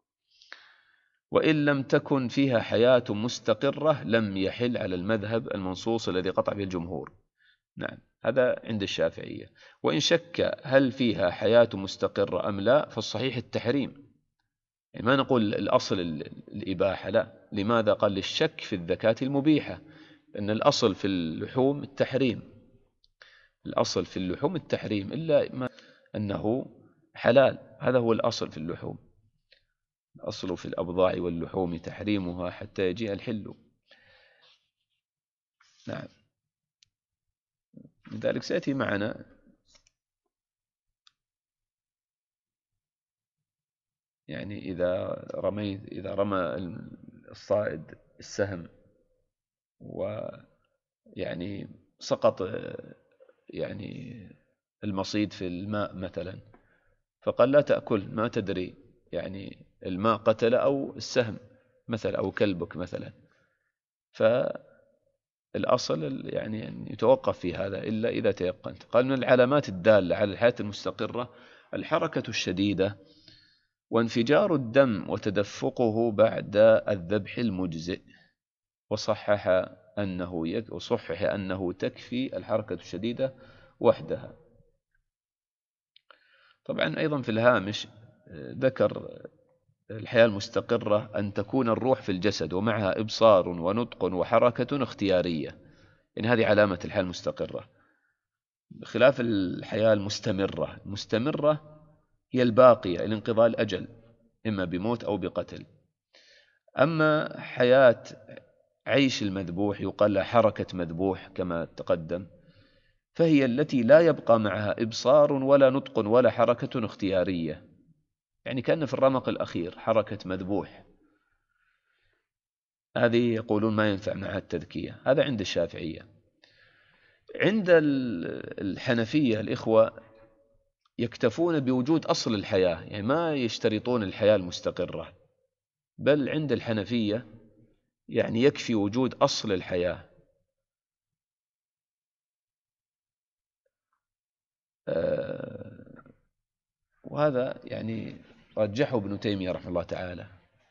وإن لم تكن فيها حياة مستقرة لم يحل على المذهب المنصوص الذي قطع به الجمهور، نعم، هذا عند الشافعية. وإن شك هل فيها حياة مستقرة أم لا فالصحيح التحريم، يعني ما نقول الأصل الإباحة، لا. لماذا؟ قال للشك في الذكاة المبيحة، لأن الأصل في اللحوم التحريم، الأصل في اللحوم التحريم إلا ما أنه حلال، هذا هو الأصل في اللحوم، الأصل في الأبضاع واللحوم تحريمها حتى يجيء الحل. نعم. لذلك سيأتي معنا يعني إذا رميت إذا رمى الصائد السهم ويعني سقط يعني المصيد في الماء مثلا، فقال لا تأكل، ما تدري يعني الماء قتل أو السهم مثلا أو كلبك مثلا. فالأصل يعني أن يتوقف في هذا إلا إذا تيقنت. قال من العلامات الدالة على الحياة المستقرة الحركة الشديدة وانفجار الدم وتدفقه بعد الذبح المجزئ، وصحح أنه يك وصحح أنه تكفي الحركة الشديدة وحدها. طبعا أيضا في الهامش ذكر الحياة المستقرة أن تكون الروح في الجسد ومعها إبصار ونطق وحركة اختيارية، يعني هذه علامة الحياة المستقرة، بخلاف الحياة المستمرة. المستمرة هي الباقية إلى انقضاء الأجل، إما بموت أو بقتل. أما حياة عيش المذبوح يقال لها حركة مذبوح كما تقدم، فهي التي لا يبقى معها إبصار ولا نطق ولا حركة اختيارية، يعني كأن في الرمق الأخير حركة مذبوح، هذه يقولون ما ينفع معها التذكية. هذا عند الشافعية. عند الحنفية الإخوة يكتفون بوجود أصل الحياة، يعني ما يشترطون الحياة المستقرة، بل عند الحنفية يعني يكفي وجود أصل الحياة. وهذا يعني رجحه ابن تيمية رحمه الله تعالى.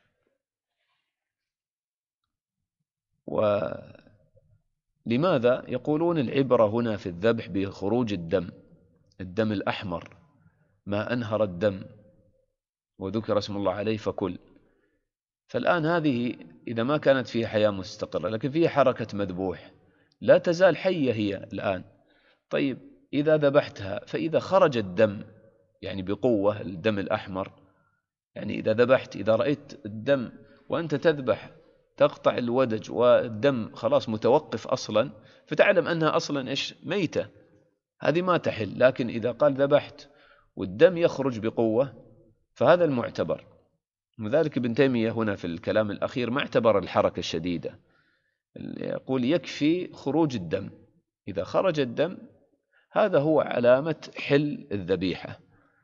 ولماذا؟ يقولون العبرة هنا في الذبح بخروج الدم، الدم الأحمر، ما أنهر الدم وذكر اسم الله عليه فكل. فالآن هذه إذا ما كانت فيها حياة مستقرة لكن فيها حركة مذبوح، لا تزال حية هي الآن. طيب إذا ذبحتها فإذا خرج الدم يعني بقوة، الدم الأحمر، يعني إذا ذبحت إذا رأيت الدم وأنت تذبح تقطع الودج والدم خلاص متوقف أصلا، فتعلم أنها أصلا إيش ميتة، هذه ما تحل. لكن إذا قال ذبحت والدم يخرج بقوة فهذا المعتبر. لذلك ابن تيمية هنا في الكلام الأخير ما اعتبر الحركة الشديدة، يقول يكفي خروج الدم، إذا خرج الدم هذا هو علامة حل الذبيحة.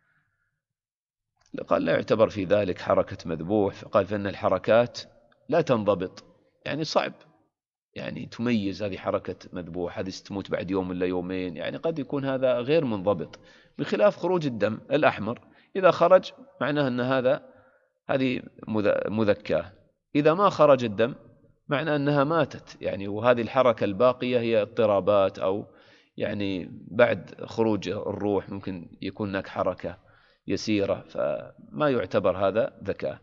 قال لا يعتبر في ذلك حركة مذبوح، فقال فإن الحركات لا تنضبط، يعني صعب يعني تميز هذه حركة مذبوح، هذه ستموت بعد يوم ولا يومين، يعني قد يكون هذا غير منضبط، بخلاف خروج الدم الأحمر إذا خرج معناه أن هذا هذه مذكاة، إذا ما خرج الدم معناه أنها ماتت، يعني وهذه الحركة الباقية هي اضطرابات، أو يعني بعد خروج الروح ممكن يكون هناك حركة يسيرة، فما يعتبر هذا ذكاء.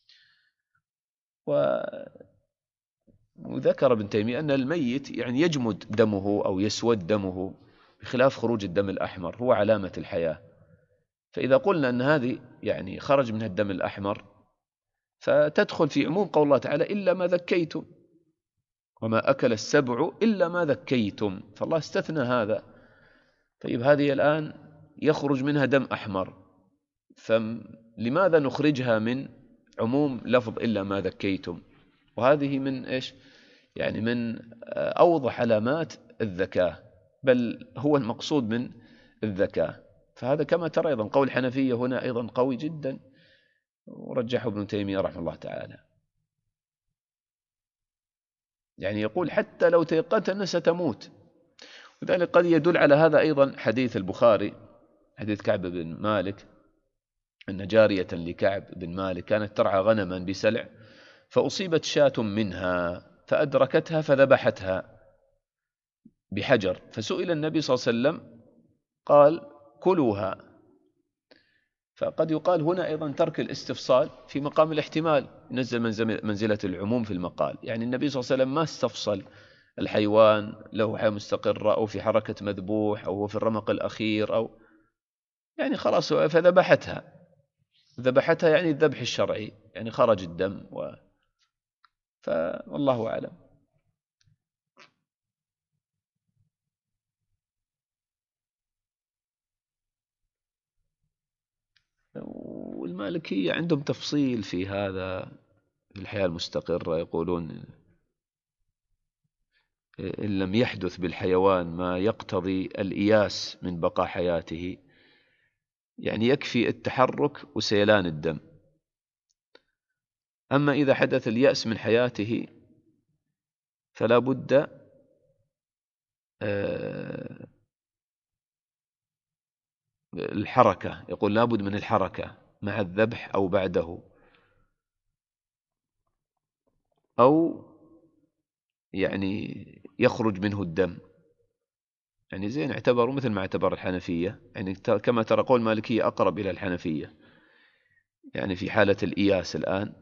وذكر ابن تيمية أن الميت يعني يجمد دمه أو يسود دمه، بخلاف خروج الدم الأحمر هو علامة الحياة. فإذا قلنا أن هذه يعني خرج منها الدم الأحمر فتدخل في عموم قول الله تعالى إلا ما ذكيتم وما أكل السبع إلا ما ذكيتم، فالله استثنى هذا. طيب هذه الآن يخرج منها دم أحمر، فلماذا نخرجها من عموم لفظ إلا ما ذكيتم؟ وهذه من إيش يعني من أوضح علامات الذكاء، بل هو المقصود من الذكاء. فهذا كما ترى أيضا قول الحنفية هنا أيضا قوي جدا، ورجحه ابن تيمية رحمه الله تعالى. يعني يقول حتى لو تيقنت أنها ستموت. وذلك قد يدل على هذا أيضا حديث البخاري، حديث كعب بن مالك، أن جارية لكعب بن مالك كانت ترعى غنما بسلع، فأصيبت شاة منها فأدركتها فذبحتها بحجر، فسئل النبي صلى الله عليه وسلم قال كلوها. فقد يقال هنا أيضا ترك الاستفصال في مقام الاحتمال ينزل منزلة العموم في المقال، يعني النبي صلى الله عليه وسلم ما استفصل الحيوان له حياة مستقرة أو في حركة مذبوح أو هو في الرمق الأخير، أو يعني خلاص فذبحتها، ذبحتها يعني الذبح الشرعي، يعني خرج الدم و... فالله أعلم. والمالكية عندهم تفصيل في هذا في الحياة المستقرة، يقولون إن لم يحدث بالحيوان ما يقتضي الإياس من بقاء حياته، يعني يكفي التحرك وسيلان الدم. أما إذا حدث اليأس من حياته فلا بد الحركة، يقول لا بد من الحركة مع الذبح أو بعده، أو يعني يخرج منه الدم. يعني زين اعتبروا مثل ما اعتبر الحنفية، يعني كما ترى قول المالكية أقرب إلى الحنفية، يعني في حالة الإياس الآن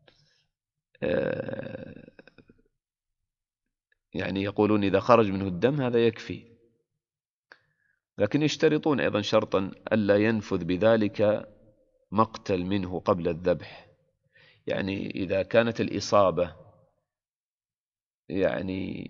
يعني يقولون إذا خرج منه الدم هذا يكفي، لكن يشترطون أيضا شرطا ألا ينفذ بذلك مقتل منه قبل الذبح. يعني إذا كانت الإصابة يعني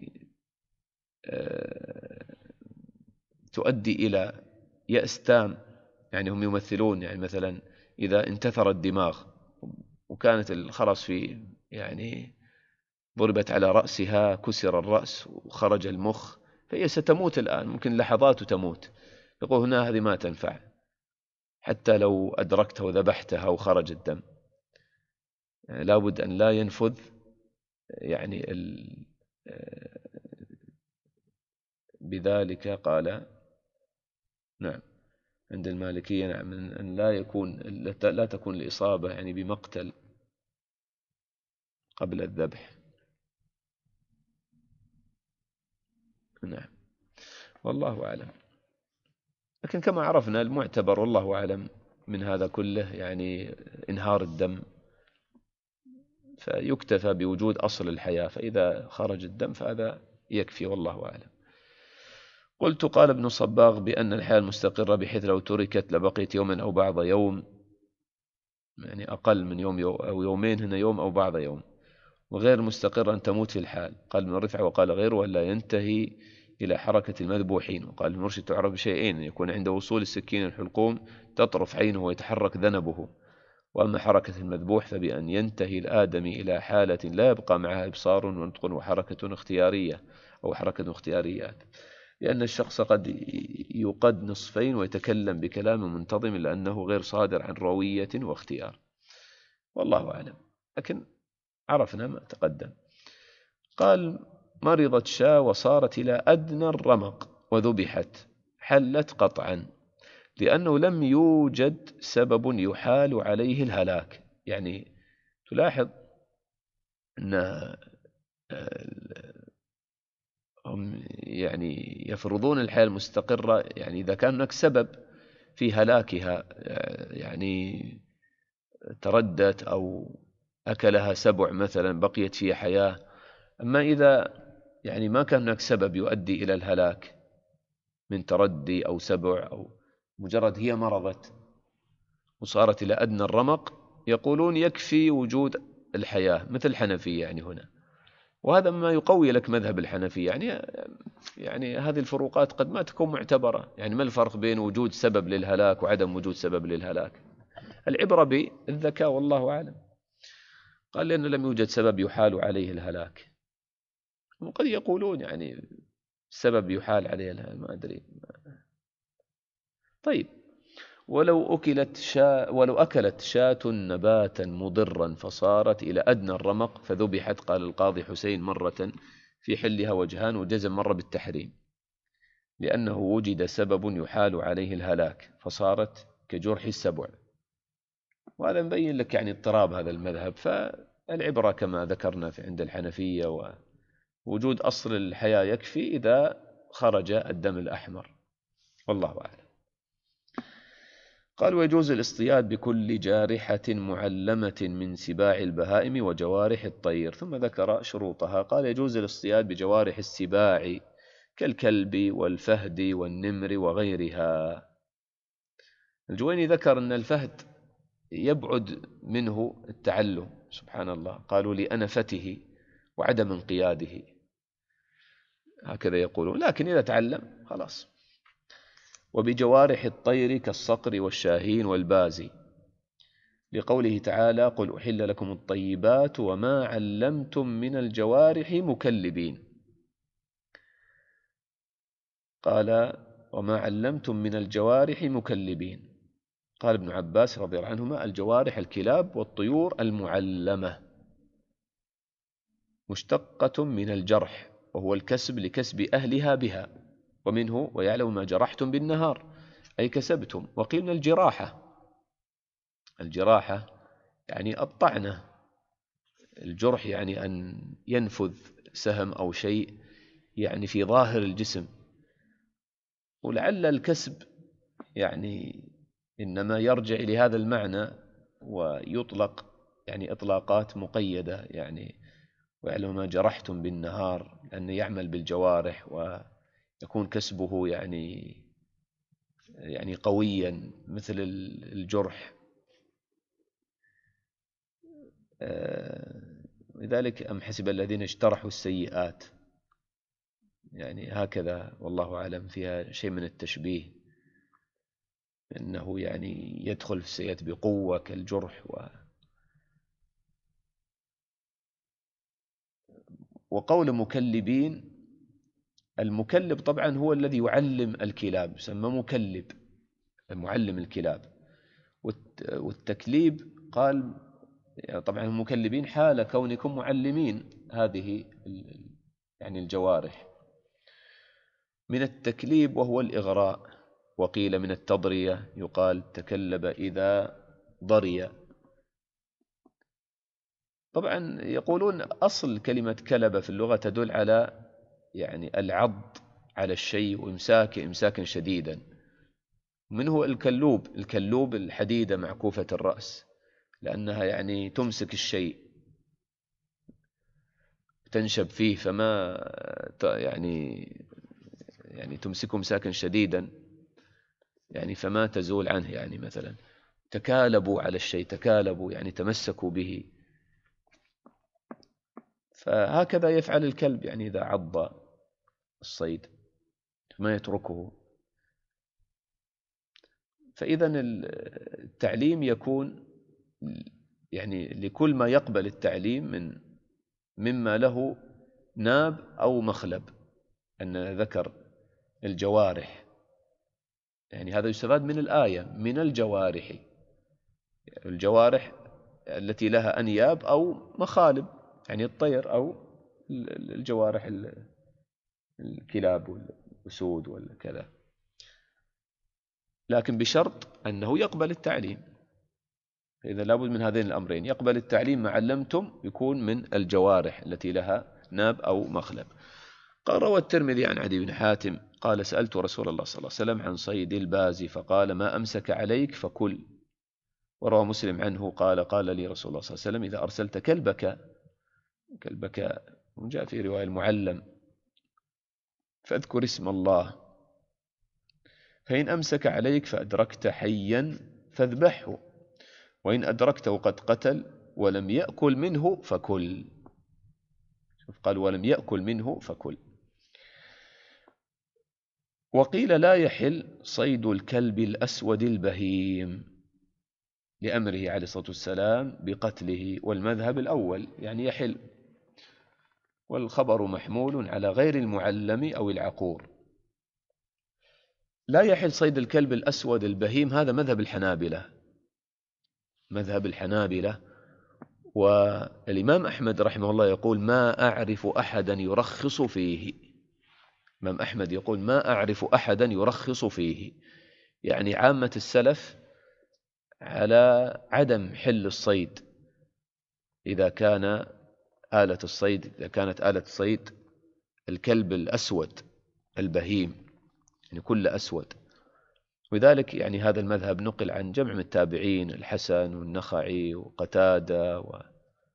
تؤدي إلى يأس تام، يعني هم يمثلون يعني مثلا إذا انتثر الدماغ وكانت الخرس في يعني ضربت على رأسها، كسر الرأس وخرج المخ، فهي ستموت الآن، ممكن لحظات وتموت. يقول هنا هذه ما تنفع حتى لو أدركتها وذبحتها وخرج الدم، يعني لابد أن لا ينفذ يعني بذلك. قال نعم عند المالكية نعم أن لا يكون لا تكون الإصابة يعني بمقتل قبل الذبح. نعم والله أعلم. لكن كما عرفنا المعتبر والله أعلم من هذا كله يعني إنهار الدم، فيكتفى بوجود أصل الحياة، فإذا خرج الدم فهذا يكفي والله أعلم. قلت قال ابن صباغ بأن الحياة المستقرة بحيث لو تركت لبقيت يوما أو بعض يوم، يعني أقل من يوم أو يومين، هنا يوم أو بعض يوم، وغير مستقرة أن تموت في الحال. قال ابن رفع وقال غيره ولا ينتهي إلى حركة المذبوحين. وقال المرشد تعرف بشيئين: أن يكون عند وصول السكين الحلقوم تطرف عينه ويتحرك ذنبه، وأما حركة المذبوح فبأن ينتهي الآدمي إلى حالة لا يبقى معها إبصار ونطق وحركة اختيارية أو حركة اختياريات، لأن الشخص قد يقد نصفين ويتكلم بكلام منتظم لأنه غير صادر عن روية واختيار، والله أعلم. لكن عرفنا ما تقدم. قال مرضت شاة وصارت إلى أدنى الرمق وذبحت، حلت قطعا لأنه لم يوجد سبب يحال عليه الهلاك. يعني تلاحظ أن هم يعني يفرضون الحياة المستقرة، يعني إذا كان هناك سبب في هلاكها، يعني تردت أو أكلها سبع مثلا بقيت فيها حياة. أما إذا يعني ما كان هناك سبب يؤدي إلى الهلاك من تردي أو سبع، أو مجرد هي مرضت وصارت إلى أدنى الرمق، يقولون يكفي وجود الحياة مثل الحنفية يعني هنا. وهذا ما يقوي لك مذهب الحنفية. يعني يعني هذه الفروقات قد ما تكون معتبرة. يعني ما الفرق بين وجود سبب للهلاك وعدم وجود سبب للهلاك؟ العبرة بالذكاء والله أعلم. قال لأنه لم يوجد سبب يحال عليه الهلاك، وقد يقولون يعني السبب يحال عليه الهلاك، ما أدري. طيب ولو أكلت شاة ولو أكلت شاة نباتا مضرا فصارت إلى أدنى الرمق فذبحت. قال القاضي حسين مرة في حلها وجهان، وجزم مرة بالتحريم لأنه وجد سبب يحال عليه الهلاك فصارت كجرح السبع. وهذا مبين لك يعني اضطراب هذا المذهب. فالعبرة كما ذكرنا في عند الحنفية ووجود أصل الحياة يكفي إذا خرج الدم الأحمر، والله أعلم. قال ويجوز الاصطياد بكل جارحة معلمة من سباع البهائم وجوارح الطير، ثم ذكر شروطها. قال يجوز الاصطياد بجوارح السباع كالكلب والفهد والنمر وغيرها. الجويني ذكر أن الفهد يبعد منه التعلم، سبحان الله، قالوا لأنفته وعدم انقياده، هكذا يقولون، لكن إذا تعلم خلاص. وبجوارح الطير كالصقر والشاهين والبازي. لقوله تعالى قل أحل لكم الطيبات وما علمتم من الجوارح مكلبين. قال وما علمتم من الجوارح مكلبين. قال ابن عباس رضي الله عنهما الجوارح الكلاب والطيور المعلمة، مشتقة من الجرح وهو الكسب لكسب أهلها بها، ومنه ويعلم ما جرحتم بالنهار أي كسبتم. وقيل من الجراحة، الجراحة يعني الطعنة، الجرح يعني أن ينفذ سهم أو شيء يعني في ظاهر الجسم. ولعل الكسب يعني إنما يرجع لهذا المعنى ويطلق يعني إطلاقات مقيدة، يعني ويعلم ما جرحتم بالنهار لأنه يعمل بالجوارح ويكون كسبه يعني يعني قويا مثل الجرح. لذلك أم حسب الذين اجترحوا السيئات، يعني هكذا والله أعلم، فيها شيء من التشبيه أنه يعني يدخل في السيئات بقوة كالجرح. و... وقول مكلبين، المكلب طبعا هو الذي يعلم الكلاب، يسمى مكلب، معلم الكلاب. والتكليب قال طبعا المكلبين حال كونكم معلمين هذه يعني الجوارح. من التكليب وهو الإغراء، وقيل من التضرية، يقال تكلب إذا ضري. طبعا يقولون أصل كلمة كلب في اللغة تدل على يعني العض على الشيء وإمساكه إمساكا شديدا. منه الكلوب، الكلوب الحديدة معكوفة الرأس، لأنها يعني تمسك الشيء تنشب فيه، فما يعني يعني تمسكه مساكا شديدا يعني فما تزول عنه. يعني مثلا تكالبوا على الشيء، تكالبوا يعني تمسكوا به. فهكذا يفعل الكلب يعني إذا عض الصيد ما يتركه. فإذا التعليم يكون يعني لكل ما يقبل التعليم من مما له ناب أو مخلب، أن ذكر الجوارح يعني هذا يستفاد من الآية من الجوارح، الجوارح التي لها أنياب أو مخالب، يعني الطير أو الجوارح الكلاب والأسود والكذا، لكن بشرط أنه يقبل التعليم. إذا لابد من هذين الأمرين، يقبل التعليم ما علمتم يكون من الجوارح التي لها ناب أو مخلب. قال روى الترمذي عن عدي بن حاتم قال سألت رسول الله صلى الله عليه وسلم عن صيد الباز فقال ما أمسك عليك فكل. وروى مسلم عنه قال قال لي رسول الله صلى الله عليه وسلم إذا أرسلت كلبك، كلبك جاء في رواية المعلم، فاذكر اسم الله، فإن أمسك عليك فأدركت حيا فاذبحه، وإن أدركته قد قتل ولم يأكل منه فكل. شوف قال ولم يأكل منه فكل. وقيل لا يحل صيد الكلب الأسود البهيم لأمره عليه الصلاة والسلام بقتله، والمذهب الأول يعني يحل، والخبر محمول على غير المعلم أو العقور. لا يحل صيد الكلب الأسود البهيم، هذا مذهب الحنابلة، مذهب الحنابلة. والإمام أحمد رحمه الله يقول ما أعرف أحدا يرخص فيه، الإمام أحمد يقول ما أعرف أحدا يرخص فيه، يعني عامة السلف على عدم حل الصيد إذا كان آلة الصيد إذا كانت آلة الصيد الكلب الأسود البهيم، يعني كل أسود. وذلك يعني هذا المذهب نقل عن جمع من التابعين، الحسن والنخعي وقتادة و...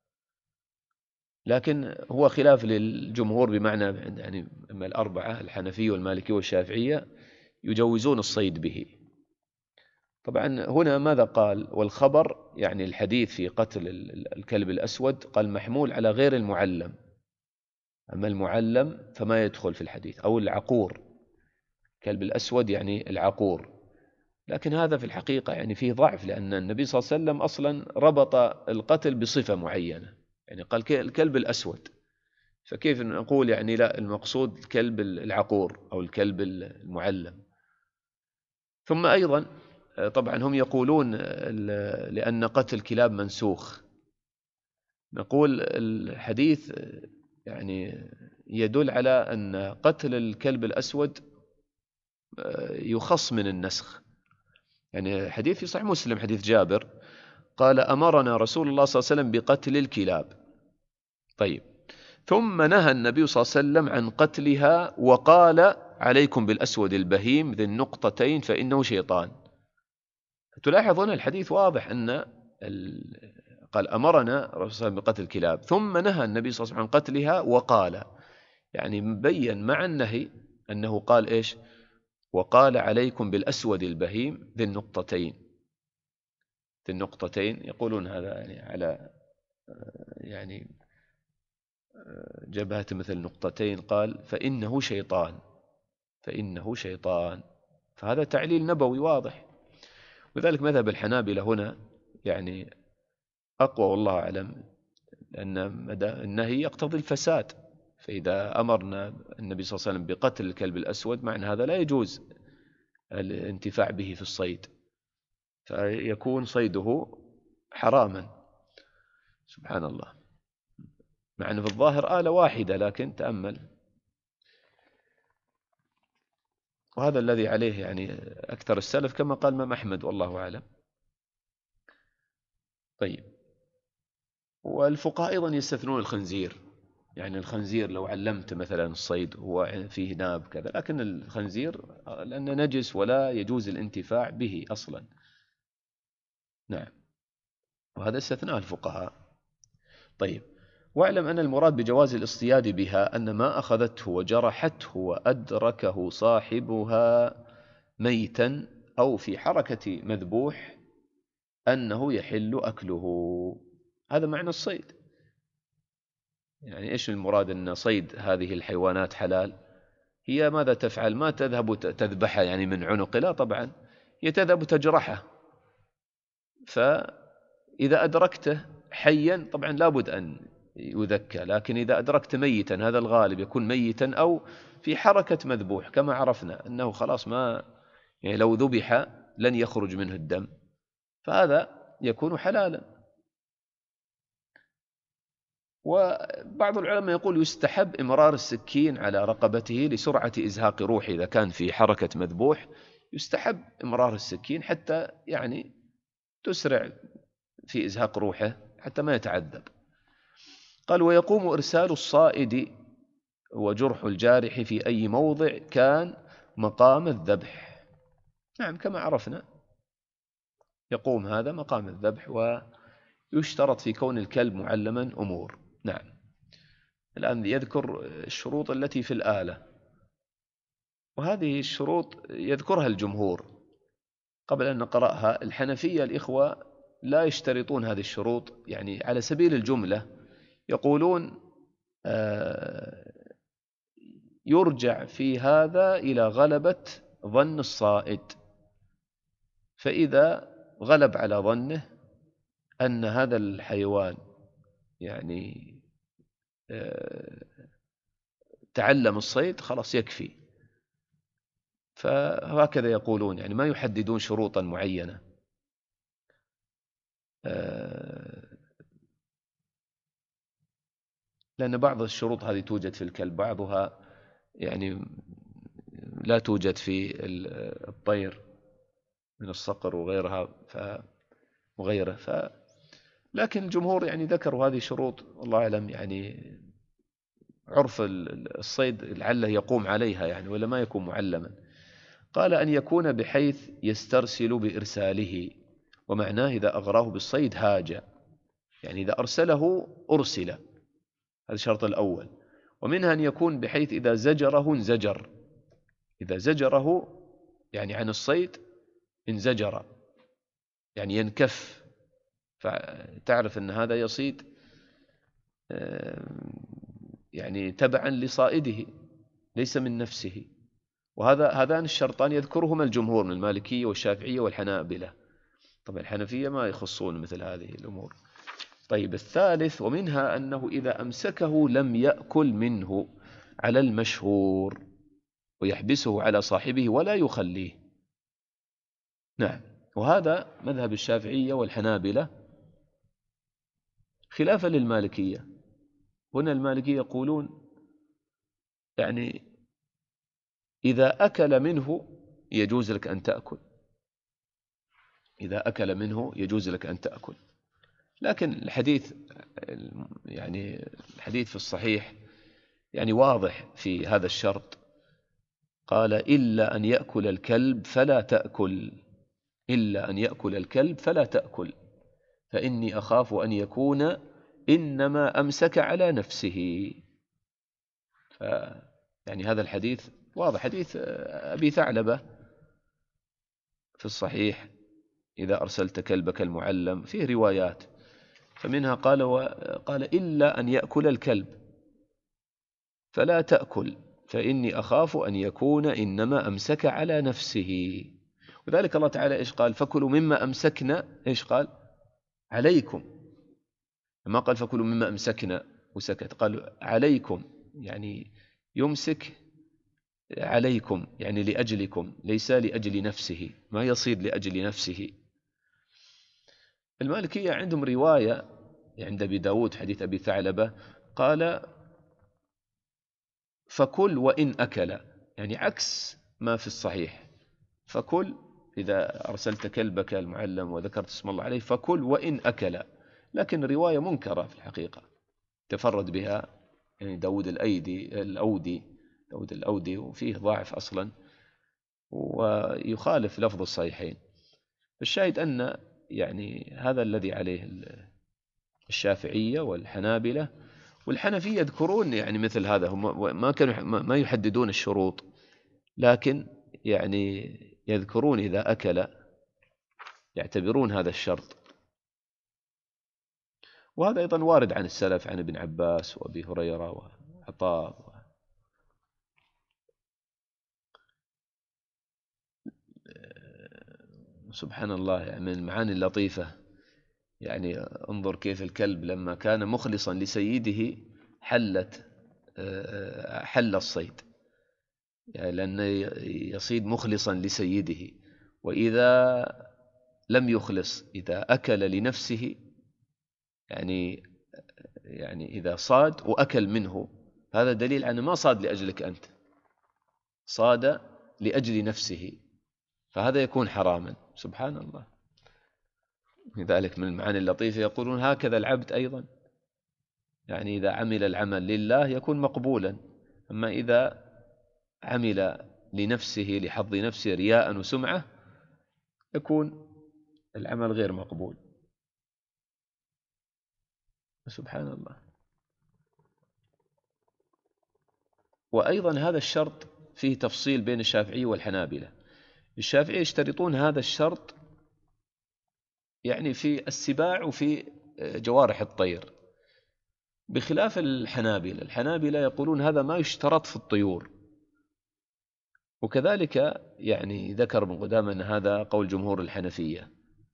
لكن هو خلاف للجمهور، بمعنى يعني أما الأربعة الحنفية والمالكية والشافعية يجوزون الصيد به. طبعا هنا ماذا قال؟ والخبر يعني الحديث في قتل الكلب الأسود قال محمول على غير المعلم، أما المعلم فما يدخل في الحديث، أو العقور، كلب الأسود يعني العقور، لكن هذا في الحقيقة يعني فيه ضعف، لأن النبي صلى الله عليه وسلم أصلا ربط القتل بصفة معينة، يعني قال الكلب الأسود، فكيف نقول يعني لا المقصود الكلب العقور أو الكلب المعلم. ثم أيضا طبعا هم يقولون لأن قتل الكلاب منسوخ، نقول الحديث يعني يدل على أن قتل الكلب الأسود يخص من النسخ. يعني حديث في صحيح مسلم حديث جابر قال أمرنا رسول الله صلى الله عليه وسلم بقتل الكلاب. طيب، ثم نهى النبي صلى الله عليه وسلم عن قتلها وقال عليكم بالأسود البهيم ذي النقطتين فإنه شيطان. تلاحظ هنا الحديث واضح أن قال أمرنا رسول الله صلى الله عليه وسلم بقتل الكلاب، ثم نهى النبي صلى الله عليه وسلم عن قتلها وقال، يعني مبين مع النهي أنه قال إيش؟ وقال عليكم بالأسود البهيم ذي النقطتين. ذي النقطتين يقولون هذا يعني على يعني جبهة مثل نقطتين، قال فإنه شيطان، فإنه شيطان، فهذا تعليل نبوي واضح. وذلك مذهب الحنابلة هنا يعني أقوى والله أعلم، لأن النهي يقتضي الفساد، فإذا أمرنا النبي صلى الله عليه وسلم بقتل الكلب الأسود معنى هذا لا يجوز الانتفاع به في الصيد، فيكون صيده حراما. سبحان الله، مع أنه في الظاهر آلة واحدة، لكن تأمل. وهذا الذي عليه يعني أكثر السلف كما قال الإمام أحمد والله أعلم. طيب، والفقهاء أيضا يستثنون الخنزير، يعني الخنزير لو علمت مثلا الصيد هو فيه ناب كذا، لكن الخنزير لأنه نجس ولا يجوز الانتفاع به أصلا. نعم، وهذا استثناء الفقهاء. طيب، واعلم أن المراد بجواز الاصطياد بها أن ما أخذته وجرحته وأدركه صاحبها ميتا أو في حركة مذبوح أنه يحل أكله. هذا معنى الصيد. يعني إيش المراد أن صيد هذه الحيوانات حلال؟ هي ماذا تفعل؟ ما تذهب تذبحها يعني من عنق، لا طبعا، هي تذهب تجرحه، فإذا أدركته حيا طبعا لابد أن يذكى، لكن إذا أدركت ميتا هذا الغالب يكون ميتا أو في حركة مذبوح، كما عرفنا أنه خلاص ما يعني لو ذبح لن يخرج منه الدم، فهذا يكون حلالا. وبعض العلماء يقول يستحب إمرار السكين على رقبته لسرعة إزهاق روحه، إذا كان في حركة مذبوح يستحب إمرار السكين حتى يعني تسرع في إزهاق روحه حتى ما يتعذب. قال ويقوم إرسال الصائد وجرح الجارح في أي موضع كان مقام الذبح. نعم، كما عرفنا يقوم هذا مقام الذبح، ويشترط في كون الكلب معلما أمور. نعم، الآن يذكر الشروط التي في الآلة، وهذه الشروط يذكرها الجمهور. قبل أن نقرأها، الحنفية الإخوة لا يشترطون هذه الشروط، يعني على سبيل الجملة يقولون يرجع في هذا إلى غلبة ظن الصائد، فإذا غلب على ظنه أن هذا الحيوان يعني تعلم الصيد خلاص يكفي، فهكذا يقولون، يعني ما يحددون شروطا معينة. لأن بعض الشروط هذه توجد في الكلب، بعضها يعني لا توجد في الطير من الصقر وغيرها ف وغيره ف لكن الجمهور يعني ذكروا هذه شروط، والله أعلم يعني عرف الصيد لعله يقوم عليها يعني، ولا ما يكون معلما. قال أن يكون بحيث يسترسل بإرساله، ومعناه إذا أغراه بالصيد هاج، يعني إذا أرسله أرسل، هذا الشرط الأول. ومنها أن يكون بحيث إذا زجره انزجر، إذا زجره يعني عن الصيد انزجر يعني ينكف، فتعرف أن هذا يصيد يعني تبعا لصائده ليس من نفسه. وهذا هذان الشرطان يذكرهما الجمهور من المالكية والشافعية والحنابلة. طبعا الحنفية ما يخصون مثل هذه الأمور. طيب الثالث ومنها أنه إذا أمسكه لم يأكل منه على المشهور ويحبسه على صاحبه ولا يخليه. نعم، وهذا مذهب الشافعية والحنابلة خلافا للمالكية. هنا المالكية يقولون يعني إذا أكل منه يجوز لك أن تأكل، إذا أكل منه يجوز لك أن تأكل. لكن الحديث يعني الحديث في الصحيح يعني واضح في هذا الشرط، قال إلا أن يأكل الكلب فلا تأكل، إلا أن يأكل الكلب فلا تأكل فإني أخاف أن يكون إنما أمسك على نفسه. يعني هذا الحديث واضح، حديث أبي ثعلبة في الصحيح إذا أرسلت كلبك المعلم، فيه روايات، فمنها قال قال إلا أن يأكل الكلب فلا تأكل فإني أخاف أن يكون إنما أمسك على نفسه. وذلك الله تعالى إيش قال؟ فكلوا مما أمسكنا، إيش قال؟ عليكم. ما قال فكلوا مما أمسكنا وسكت، قال عليكم، يعني يمسك عليكم يعني لأجلكم، ليس لأجل نفسه، ما يصيد لأجل نفسه. المالكية عندهم رواية عند أبي داود حديث أبي ثعلبة قال فكل وإن أكل، يعني عكس ما في الصحيح. فكل إذا أرسلت كلبك المعلم وذكرت اسم الله عليه فكل وإن أكل، لكن رواية منكرة في الحقيقة تفرد بها يعني داود الأيدي الأودي داود الأودي وفيه ضعف أصلا ويخالف لفظ الصحيحين. الشاهد أن يعني هذا الذي عليه الشافعية والحنابلة والحنفية يذكرون يعني مثل هذا، هم ما كانوا ما يحددون الشروط، لكن يعني يذكرون إذا أكل يعتبرون هذا الشرط. وهذا أيضا وارد عن السلف عن ابن عباس وأبي هريرة وعطاء. سبحان الله، يعني من المعاني اللطيفة يعني انظر كيف الكلب لما كان مخلصا لسيده حلت حل الصيد، يعني لأنه يصيد مخلصا لسيده، وإذا لم يخلص إذا أكل لنفسه يعني يعني إذا صاد وأكل منه هذا دليل أنه ما صاد لأجلك أنت، صاد لأجل نفسه، فهذا يكون حراما. سبحان الله. لذلك من المعاني اللطيفة يقولون هكذا العبد أيضا، يعني إذا عمل العمل لله يكون مقبولا، أما إذا عمل لنفسه لحظ نفسه رياء وسمعة يكون العمل غير مقبول. سبحان الله. وأيضا هذا الشرط فيه تفصيل بين الشافعي والحنابلة. الشافعي يشترطون هذا الشرط يعني في السباع وفي جوارح الطير، بخلاف الحنابلة. الحنابلة يقولون هذا ما يشترط في الطيور. وكذلك يعني ذكر ابن قدامة أن هذا قول جمهور الحنفية،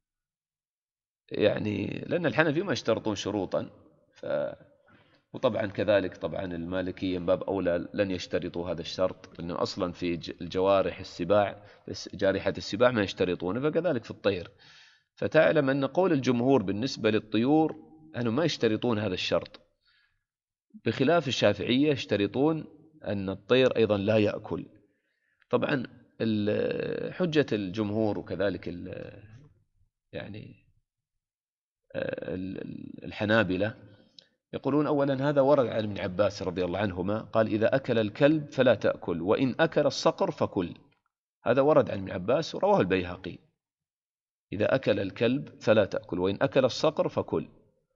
يعني لأن الحنفي ما يشترطون شروطا، ف وطبعا كذلك طبعا المالكية من باب أولى لن يشترطوا هذا الشرط، لأنه أصلا في الجوارح السباع جارحة السباع ما يشترطونه، فكذلك في الطير. فتعلم أن قول الجمهور بالنسبة للطيور أنهم ما يشترطون هذا الشرط، بخلاف الشافعية يشترطون أن الطير أيضا لا يأكل. طبعا حجة الجمهور وكذلك يعني الحنابلة يقولون أولا هذا ورد عن ابن عباس رضي الله عنهما قال إذا أكل الكلب فلا تأكل وإن أكل الصقر فكل. هذا ورد عن ابن عباس ورواه البيهقي، إذا أكل الكلب فلا تأكل وإن أكل الصقر فكل.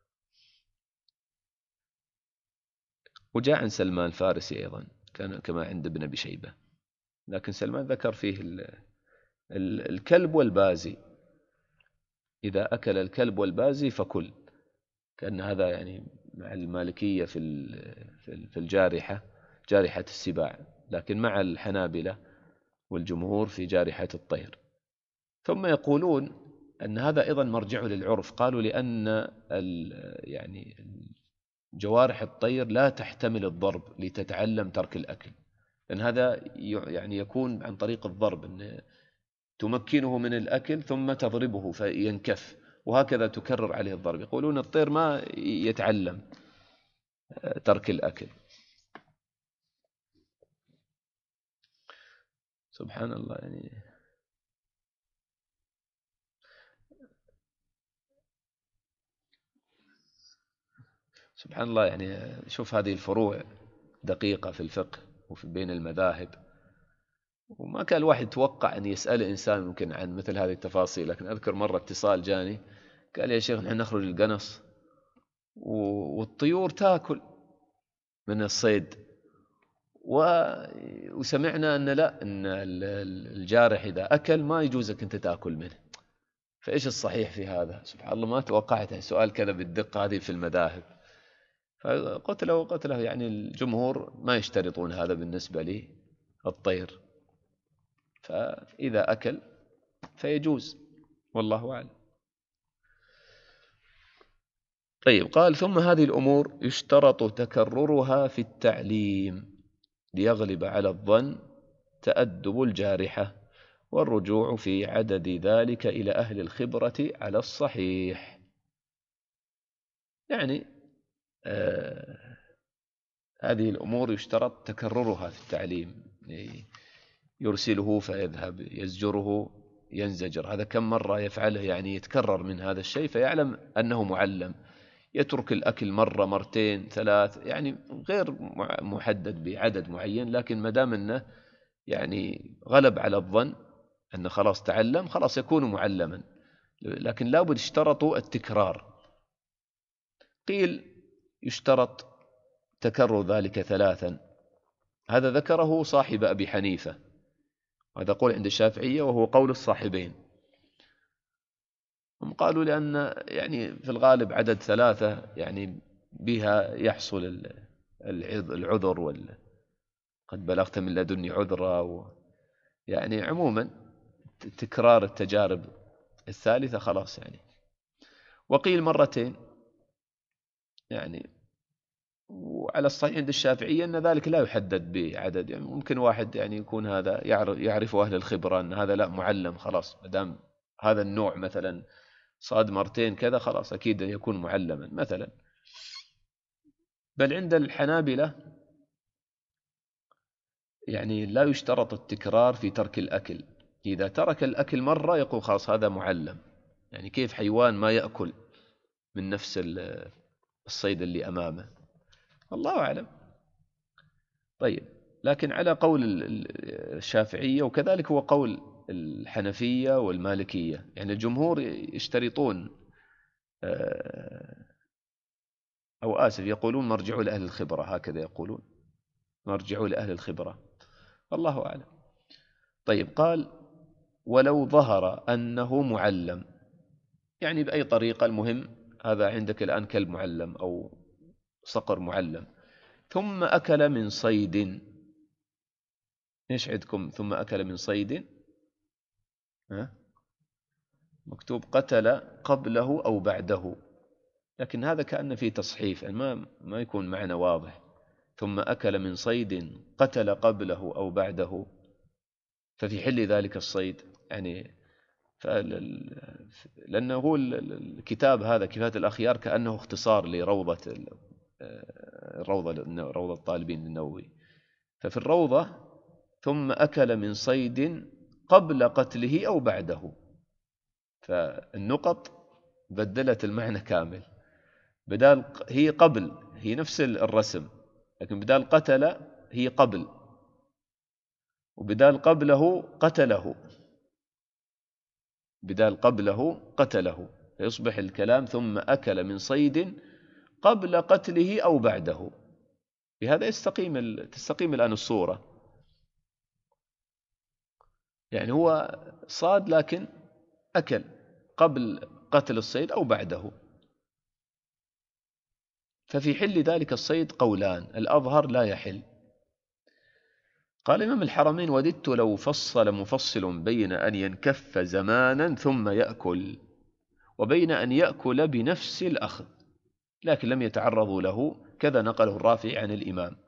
وجاء عن سلمان الفارسي أيضا كان كما عند ابن أبي شيبة، لكن سلمان ذكر فيه الكلب والبازي، إذا أكل الكلب والبازي فكل، كأن هذا يعني مع المالكية في في الجارحة جارحة السباع، لكن مع الحنابلة والجمهور في جارحة الطير. ثم يقولون أن هذا أيضا مرجع للعرف. قالوا لأن يعني جوارح الطير لا تحتمل الضرب لتتعلم ترك الأكل، لأن هذا يعني يكون عن طريق الضرب، أن تمكنه من الأكل ثم تضربه فينكف، وهكذا تكرر عليه الضرب. يقولون الطير ما يتعلم ترك الأكل. سبحان الله. يعني سبحان الله. يعني شوف هذه الفروع دقيقة في الفقه وفي بين المذاهب، وما كان الواحد يتوقع أن يسأل إنسان ممكن عن مثل هذه التفاصيل. لكن أذكر مرة اتصال جاني قال يا شيخ نحن نخرج القنص والطيور تأكل من الصيد، وسمعنا أن لا، أن الجارح إذا أكل ما يجوزك أنت تأكل منه، فإيش الصحيح في هذا؟ سبحان الله، ما توقعت سؤال كذا بالدقة هذه في المذاهب. فقلت له قلت له يعني الجمهور ما يشترطون هذا بالنسبة لي الطير، فإذا أكل فيجوز، والله أعلم. طيب، قال ثم هذه الأمور يشترط تكررها في التعليم ليغلب على الظن تأدب الجارحة، والرجوع في عدد ذلك إلى أهل الخبرة على الصحيح. يعني آه هذه الأمور يشترط تكررها في التعليم، يرسله فيذهب، يزجره ينزجر، هذا كم مرة يفعله، يعني يتكرر من هذا الشيء فيعلم أنه معلم. يترك الأكل مرة مرتين ثلاث، يعني غير محدد بعدد معين، لكن ما دام أنه يعني غلب على الظن أنه خلاص تعلم، خلاص يكون معلما. لكن لابد اشترطوا التكرار. قيل يشترط تكرر ذلك ثلاثا، هذا ذكره صاحب أبي حنيفة، هذا قول عند الشافعية وهو قول الصاحبين. هم قالوا لأن يعني في الغالب عدد ثلاثة يعني بها يحصل العذر، وال قد بلغت من لدني عذرا، و يعني عموما تكرار التجارب الثالثة خلاص يعني. وقيل مرتين يعني، وعلى الصحيح عند الشافعية أن ذلك لا يحدد بعدد، يعني ممكن واحد يعني يكون هذا يعرف أهل الخبرة أن هذا لا معلم، خلاص مدام هذا النوع مثلا صاد مرتين كذا خلاص أكيد يكون معلما مثلا. بل عند الحنابلة يعني لا يشترط التكرار في ترك الأكل، إذا ترك الأكل مرة يقول خلاص هذا معلم. يعني كيف حيوان ما يأكل من نفس الصيد اللي أمامه؟ الله أعلم. طيب، لكن على قول الشافعية وكذلك هو قول الحنفية والمالكية، يعني الجمهور يشترطون أو آسف يقولون مرجعوا لأهل الخبرة، هكذا يقولون مرجعوا لأهل الخبرة، الله أعلم. طيب، قال ولو ظهر أنه معلم، يعني بأي طريقة، المهم هذا عندك الآن كلب معلم أو صقر معلم، ثم أكل من صيد. إيش عندكم ثم أكل من صيد؟ ها؟ مكتوب قتل قبله أو بعده، لكن هذا كأن فيه تصحيف، يعني ما ما يكون معنى واضح. ثم أكل من صيد قتل قبله أو بعده، ففي حل ذلك الصيد يعني. لأنه هو الكتاب هذا كفاية الأخيار كأنه اختصار لروضة الروضة روضة الطالبين النووي. ففي الروضة ثم أكل من صيد قبل قتله أو بعده، فالنقط بدلت المعنى كامل، بدال هي قبل هي نفس الرسم، لكن بدال قتل هي قبل، وبدال قبله قتله، بدال قبله قتله، فيصبح الكلام ثم أكل من صيد قبل قتله أو بعده. بهذا يستقيم تستقيم الآن الصورة، يعني هو صاد لكن أكل قبل قتل الصيد أو بعده. ففي حل ذلك الصيد قولان، الأظهر لا يحل. قال إمام الحرمين: وددت لو فصل مفصل بين أن ينكف زمانا ثم يأكل وبين أن يأكل بنفس الأخذ، لكن لم يتعرضوا له، كذا نقله الرافعي عن الإمام.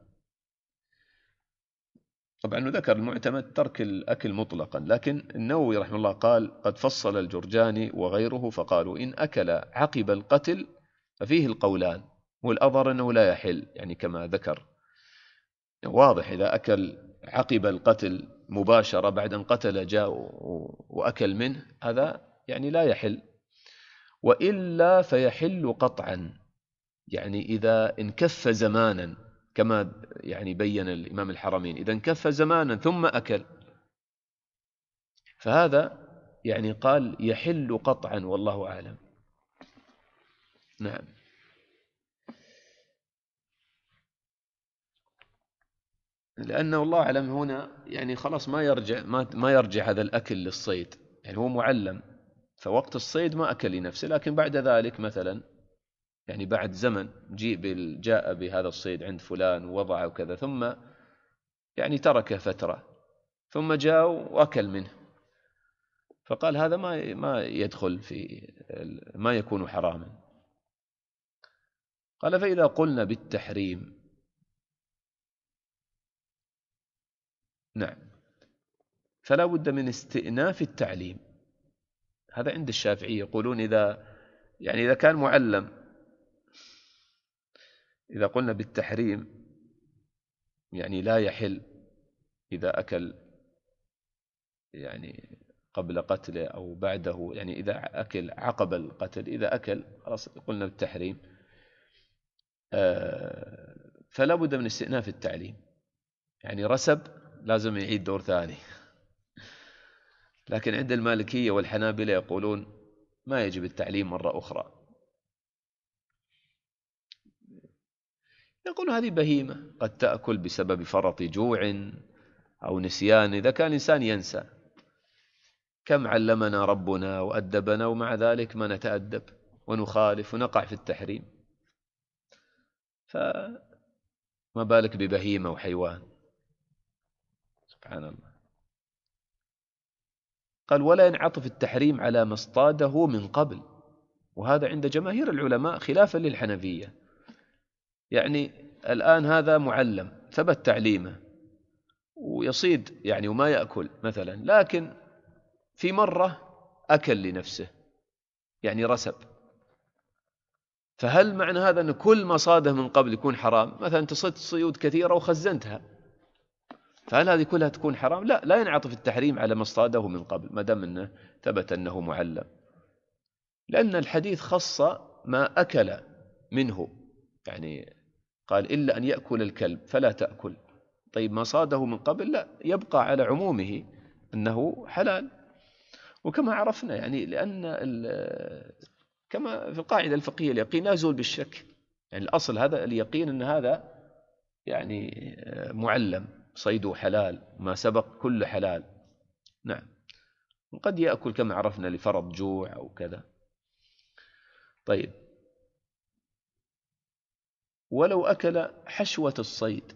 طبعا ذكر المعتمد ترك الأكل مطلقا، لكن النووي رحمه الله قال: قد فصل الجرجاني وغيره فقالوا إن أكل عقب القتل ففيه القولان، والأظهر أنه لا يحل، يعني كما ذكر واضح إذا أكل عقب القتل مباشرة بعد أن قتل جاء وأكل منه، هذا يعني لا يحل، وإلا فيحل قطعا، يعني إذا انكف زمانا كما يعني بين الإمام الحرمين، إذا انكف زمانا ثم أكل فهذا يعني قال يحل قطعا، والله أعلم. نعم. لأنه الله أعلم هنا يعني خلاص ما يرجع ما ما يرجع هذا الأكل للصيد، يعني هو معلم، فوقت الصيد ما أكل لنفسه، لكن بعد ذلك مثلا يعني بعد زمن جيء جاء بهذا الصيد عند فلان ووضعه وكذا، ثم يعني تركه فترة ثم جاء وأكل منه، فقال هذا ما ما يدخل في ما يكون حراما. قال: فإذا قلنا بالتحريم، نعم، فلا بد من استئناف التعليم. هذا عند الشافعية يقولون إذا يعني إذا كان معلم، إذا قلنا بالتحريم يعني لا يحل إذا أكل يعني قبل قتله أو بعده، يعني إذا أكل عقب القتل، إذا أكل خلاص قلنا بالتحريم، فلا بد من استئناف التعليم، يعني رسب لازم يعيد دور ثاني. لكن عند المالكية والحنابلة يقولون ما يجب التعليم مرة أخرى، يقول هذه بهيمة قد تأكل بسبب فرط جوع أو نسيان، إذا كان الإنسان ينسى، كم علمنا ربنا وأدبنا ومع ذلك ما نتأدب ونخالف ونقع في التحريم، فما بالك ببهيمة وحيوان، سبحان الله. قال: ولا ينعطف التحريم على ما اصطاده من قبل، وهذا عند جماهير العلماء خلافا للحنفية، يعني الآن هذا معلم ثبت تعليمه ويصيد يعني وما يأكل مثلا، لكن في مرة أكل لنفسه يعني رسب، فهل معنى هذا أن كل ما صاده من قبل يكون حرام؟ مثلا تصيد صيود كثيرة وخزنتها، فهل هذه كلها تكون حرام؟ لا، لا ينعطف التحريم على ما اصطاده من قبل ما دام أنه ثبت أنه معلم، لأن الحديث خص ما أكل منه، يعني قال إلا أن يأكل الكلب فلا تأكل. طيب ما صاده من قبل لا، يبقى على عمومه أنه حلال. وكما عرفنا يعني لأن كما في القاعدة الفقهية اليقين لا يزول بالشك، يعني الأصل هذا اليقين أن هذا يعني معلم صيده حلال، ما سبق كل حلال. نعم. وقد يأكل كما عرفنا لفرض جوع أو كذا. طيب، ولو أكل حشوة الصيد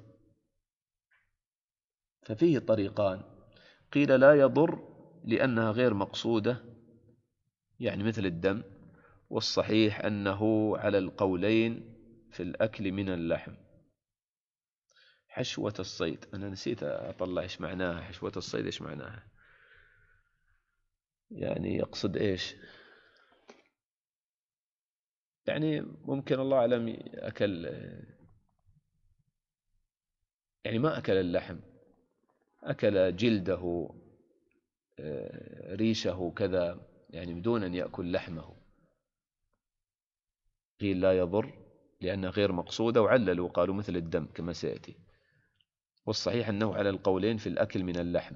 ففيه طريقان، قيل لا يضر لأنها غير مقصودة يعني مثل الدم، والصحيح أنه على القولين في الأكل من اللحم. حشوة الصيد أنا نسيت أطلع إيش معناها، حشوة الصيد إيش معناها، يعني يقصد إيش؟ يعني ممكن الله أعلم أكل يعني ما أكل اللحم، أكل جلده ريشه كذا، يعني بدون أن يأكل لحمه. قيل لا يضر لأنها غير مقصودة، وعللوا وقالوا مثل الدم كما سيأتي. والصحيح أنه على القولين في الأكل من اللحم،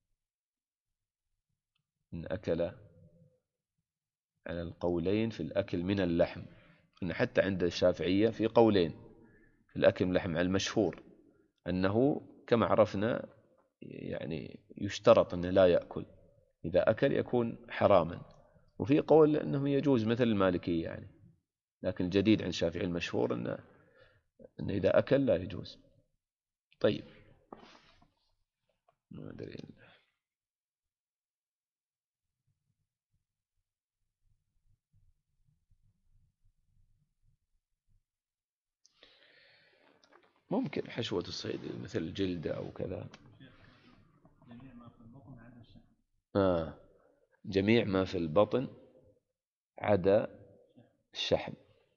إن أكل على القولين في الأكل من اللحم، إن حتى عند الشافعية في قولين في الأكل من اللحم. المشهور أنه كما عرفنا يعني يشترط أنه لا يأكل، إذا أكل يكون حراما، وفي قول أنه يجوز مثل المالكية يعني، لكن الجديد عند الشافعي المشهور أنه, أنه إذا أكل لا يجوز. طيب، ما أدري. ممكن حشوة الصيد مثل الجلدة أو كذا. آه. جميع ما في البطن عدا الشحم.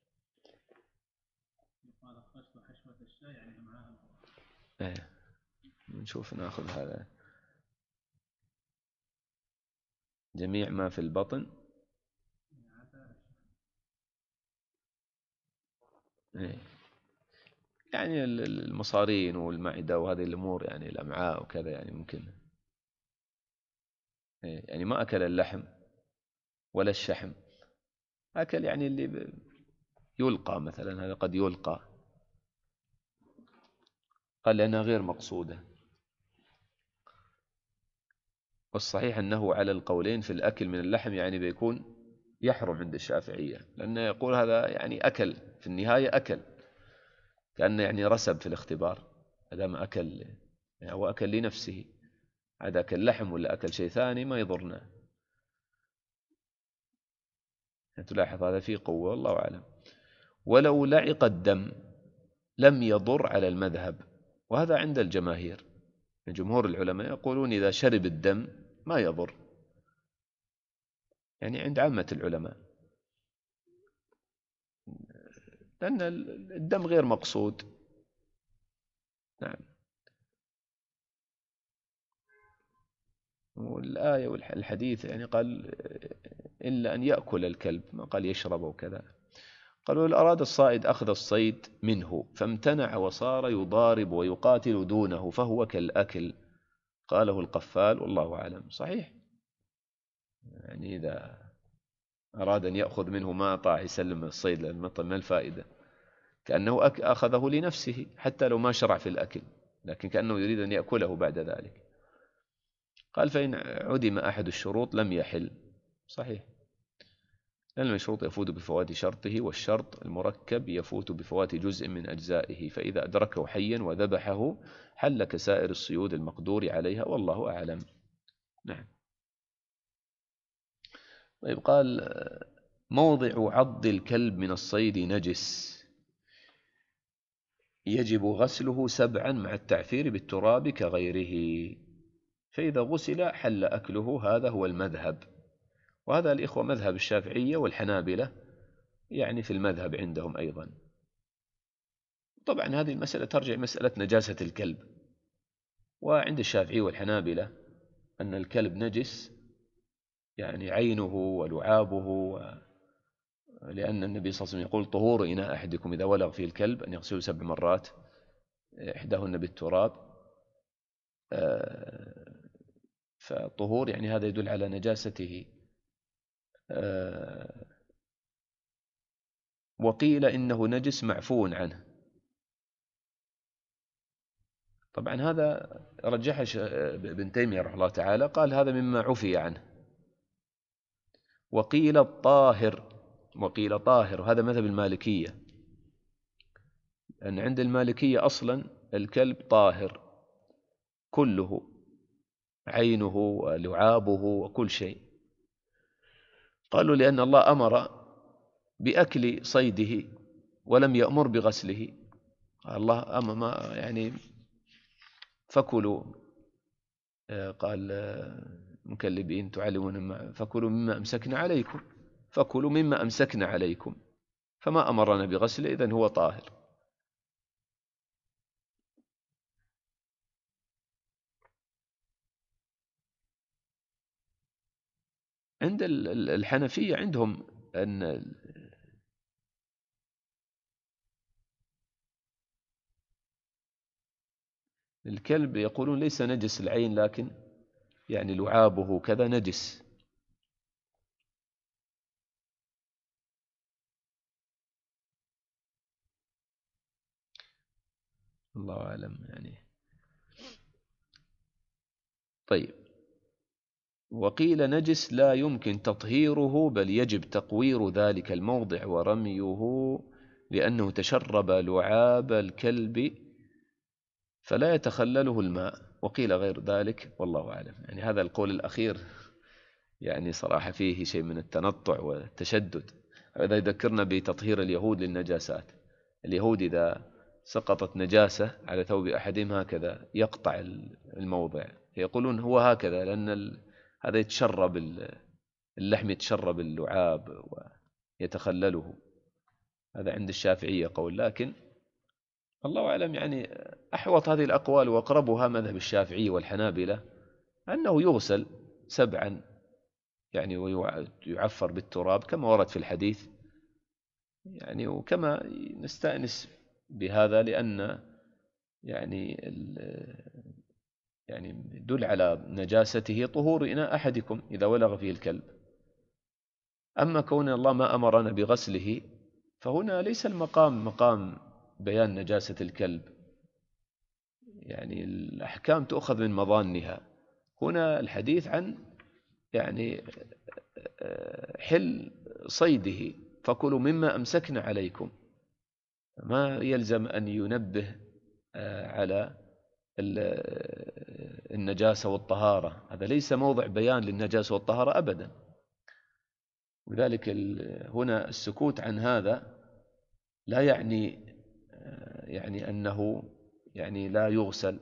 ايه نشوف ناخذ هذا. جميع ما في البطن ايه. يعني المصارين والمعدة وهذه الأمور، يعني الأمعاء وكذا، يعني ممكن إيه. يعني ما أكل اللحم ولا الشحم، أكل يعني اللي يلقى مثلا، هذا قد يلقى. قال لأنها غير مقصودة. والصحيح أنه على القولين في الأكل من اللحم، يعني بيكون يحرم عند الشافعية، لأنه يقول هذا يعني أكل في النهاية، أكل كأنه يعني رسب في الاختبار. هذا ما أكل يعني هو أكل لنفسه، هذا أكل لحم ولا أكل شيء ثاني ما يضرنا. تلاحظ هذا فيه قوة، والله أعلم. ولو لعق الدم لم يضر على المذهب، وهذا عند الجماهير. جمهور العلماء يقولون إذا شرب الدم ما يضر، يعني عند عامة العلماء، لأن الدم غير مقصود. نعم. والآية والحديث يعني قال إلا أن يأكل الكلب، ما قال يشرب وكذا. قالوا الأراد الصائد أخذ الصيد منه فامتنع وصار يضارب ويقاتل دونه فهو كالأكل، قاله القفال والله أعلم. صحيح، يعني إذا أراد أن يأخذ منه ما طاع يسلم الصيد للمطر، ما الفائدة؟ كأنه أخذه لنفسه حتى لو ما شرع في الأكل، لكن كأنه يريد أن يأكله بعد ذلك. قال فإن عدم أحد الشروط لم يحل. صحيح، لأن المشروط يفوت بفوات شرطه، والشرط المركب يفوت بفوات جزء من أجزائه، فإذا أدركه حيا وذبحه حل كسائر الصيود المقدور عليها، والله أعلم. نعم. طيب قال موضع عض الكلب من الصيد نجس، يجب غسله سبعا مع التعفير بالتراب كغيره، فإذا غسل حل أكله. هذا هو المذهب، وهذا الإخوة مذهب الشافعية والحنابلة، يعني في المذهب عندهم أيضا. طبعا هذه المسألة ترجع مسألة نجاسة الكلب، وعند الشافعي والحنابلة أن الكلب نجس، يعني عينه ولعابه، لأن النبي صلى الله عليه وسلم يقول طهور إناء أحدكم إذا ولغ فيه الكلب أن يغسله سبع مرات إحداهن بالتراب. فطهور يعني هذا يدل على نجاسته. وقيل إنه نجس معفو عنه. طبعا هذا رجح ابن تيمية رحمه الله تعالى، قال هذا مما عفي عنه. وقيل الطاهر، وقيل طاهر، وهذا مذهب المالكية، أن عند المالكية أصلا الكلب طاهر كله، عينه ولعابه وكل شيء. قالوا لأن الله أمر بأكل صيده ولم يأمر بغسله. الله أمر ما يعني فكلوا، قال مكلبين تعلمون فكلوا مما أمسكنا عليكم، فكلوا مما أمسكنا عليكم، فما أمرنا بغسله، إذن هو طاهر. عند الحنفية عندهم أن الكلب يقولون ليس نجس العين، لكن يعني لعابه كذا نجس. الله أعلم يعني. طيب، وقيل نجس لا يمكن تطهيره، بل يجب تقوير ذلك الموضع ورميه، لأنه تشرب لعاب الكلب فلا يتخلله الماء. وقيل غير ذلك والله أعلم. يعني هذا القول الأخير يعني صراحة فيه شيء من التنطع والتشدد. هذا يذكرنا بتطهير اليهود للنجاسات. اليهود إذا سقطت نجاسة على ثوب أحدهم هكذا يقطع الموضع، يقولون هو هكذا لأن هذا يتشرب، اللحم يتشرب اللعاب ويتخلله. هذا عند الشافعية قول، لكن الله أعلم يعني أحوط هذه الأقوال وأقربها مذهب الشافعية والحنابلة أنه يغسل سبعا يعني ويعفر بالتراب كما ورد في الحديث يعني، وكما نستأنس بهذا لأن يعني يعني يدل على نجاسته طهور إناء أحدكم إذا ولغ فيه الكلب. أما كون الله ما أمرنا بغسله فهنا ليس المقام مقام بيان نجاسة الكلب، يعني الأحكام تؤخذ من مظانها. هنا الحديث عن يعني حل صيده، فكلوا مما أمسكنا عليكم. ما يلزم أن ينبه على النجاسة والطهارة، هذا ليس موضع بيان للنجاسة والطهارة أبدا. لذلك هنا السكوت عن هذا لا يعني يعني أنه يعني لا يغسل،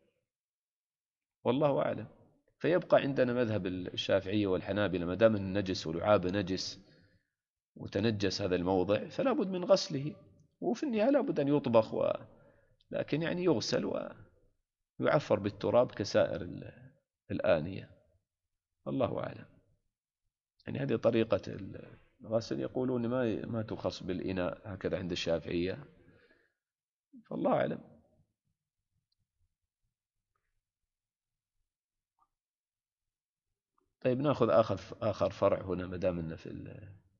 والله أعلم. فيبقى عندنا مذهب الشافعية والحنابلة ما دام النجس ولعاب نجس وتنجس هذا الموضع فلا بد من غسله، وفي النهاية لا بد أن يطبخ و... لكن يعني يغسل ويعفر بالتراب كسائر الآنية، الله أعلم. يعني هذه طريقة الغسل. يقولون ما ما تخص بالإناء هكذا عند الشافعية، فالله أعلم. طيب نأخذ آخر آخر فرع هنا ما دامنا في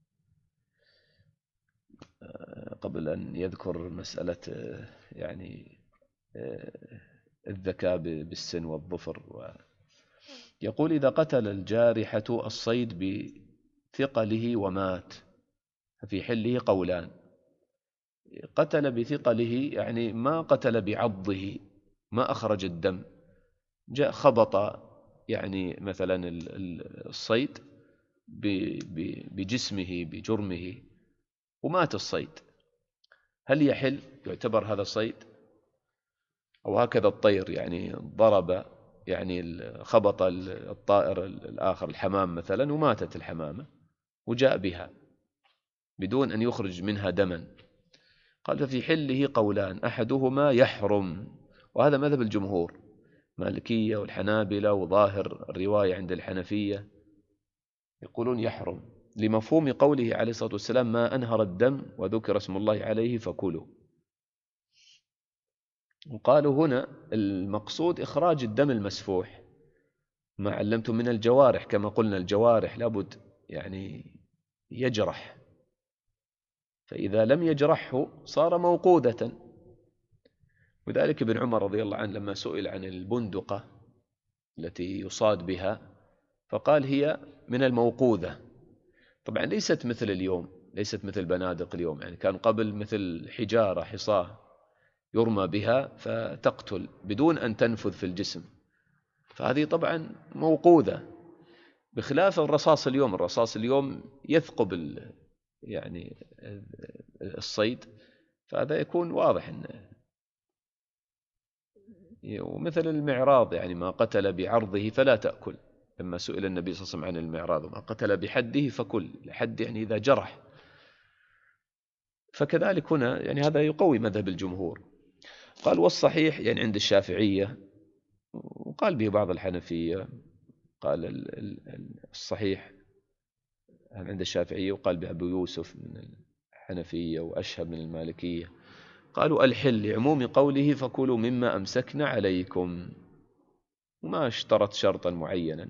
قبل أن يذكر مسألة يعني الذكاء بالسن والظفر. يقول إذا قتل الجارحة الصيد بثقله ومات ففي حله قولان. قتل بثقله يعني ما قتل بعضه، ما أخرج الدم، جاء خبط يعني مثلا الصيد بجسمه بجرمه ومات الصيد، هل يحل يعتبر هذا صيد؟ أو هكذا الطير يعني ضرب يعني خبط الطائر الآخر الحمام مثلا وماتت الحمامة وجاء بها بدون أن يخرج منها دما. قال ففي حله قولان أحدهما يحرم، وهذا مذهب الجمهور مالكية والحنابلة وظاهر الرواية عند الحنفية يقولون يحرم لمفهوم قوله عليه الصلاة والسلام ما أنهر الدم وذكر اسم الله عليه فكلوا. وقالوا هنا المقصود إخراج الدم المسفوح، ما علمتم من الجوارح، كما قلنا الجوارح لابد يعني يجرح، فإذا لم يجرحه صار موقودة. وذلك ابن عمر رضي الله عنه لما سئل عن البندقة التي يصاد بها فقال هي من الموقوذة. طبعا ليست مثل اليوم، ليست مثل بنادق اليوم، يعني كان قبل مثل حجارة حصاة يرمى بها فتقتل بدون أن تنفذ في الجسم، فهذه طبعا موقوذة، بخلاف الرصاص اليوم. الرصاص اليوم يثقب يعني الصيد، فهذا يكون واضح إنه. ومثل المعراض يعني ما قتل بعرضه فلا تأكل، لما سئل النبي صلى الله عليه وسلم عن المعراض ما قتل بحده فكل، الحد يعني إذا جرح. فكذلك هنا يعني هذا يقوي مذهب الجمهور. قال والصحيح يعني عند الشافعية، وقال به بعض الحنفية، قال الصحيح عند الشافعية وقال به أبو يوسف من الحنفية وأشهب من المالكية، قالوا الحل لعموم قوله فكلوا مما أمسكنا عليكم، وما اشترط شرطا معينا.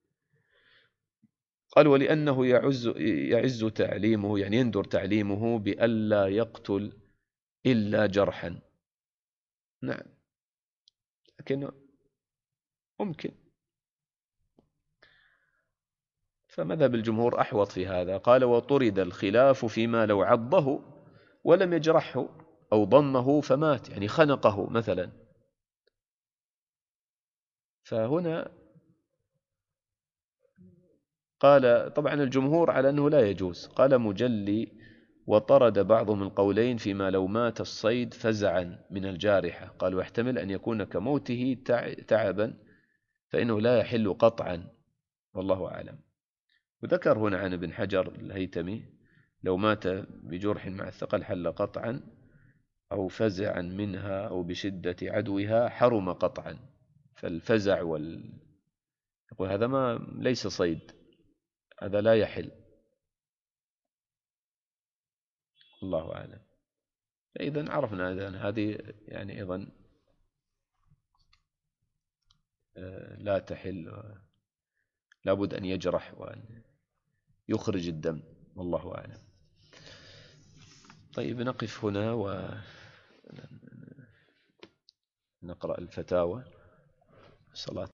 قال ولأنه يعز, يعز تعليمه يعني يندر تعليمه بألا يقتل إلا جرحا. نعم، لكن ممكن. فمذهب الجمهور أحوط في هذا. قال وطرد الخلاف فيما لو عضه ولم يجرحه أو ضمه فمات، يعني خنقه مثلا فهنا قال طبعا الجمهور على أنه لا يجوز. قال مجلي: وطرد بعضهم القولين فيما لو مات الصيد فزعا من الجارحة. قال: ويحتمل أن يكون كموته تعبا فإنه لا يحل قطعا، والله أعلم. وذكر هنا عن ابن حجر الهيتمي: لو مات بجرح مع الثقل حل قطعا، أو فزعا منها أو بشدة عدوها حرم قطعا. فالفزع وال... وهذا ما ليس صيد، هذا لا يحل، الله أعلم. إذن عرفنا إذن هذه يعني أيضا لا تحل، لابد أن يجرح وأن يخرج الدم، والله أعلم. طيب نقف هنا ونقرأ الفتاوى. صلاة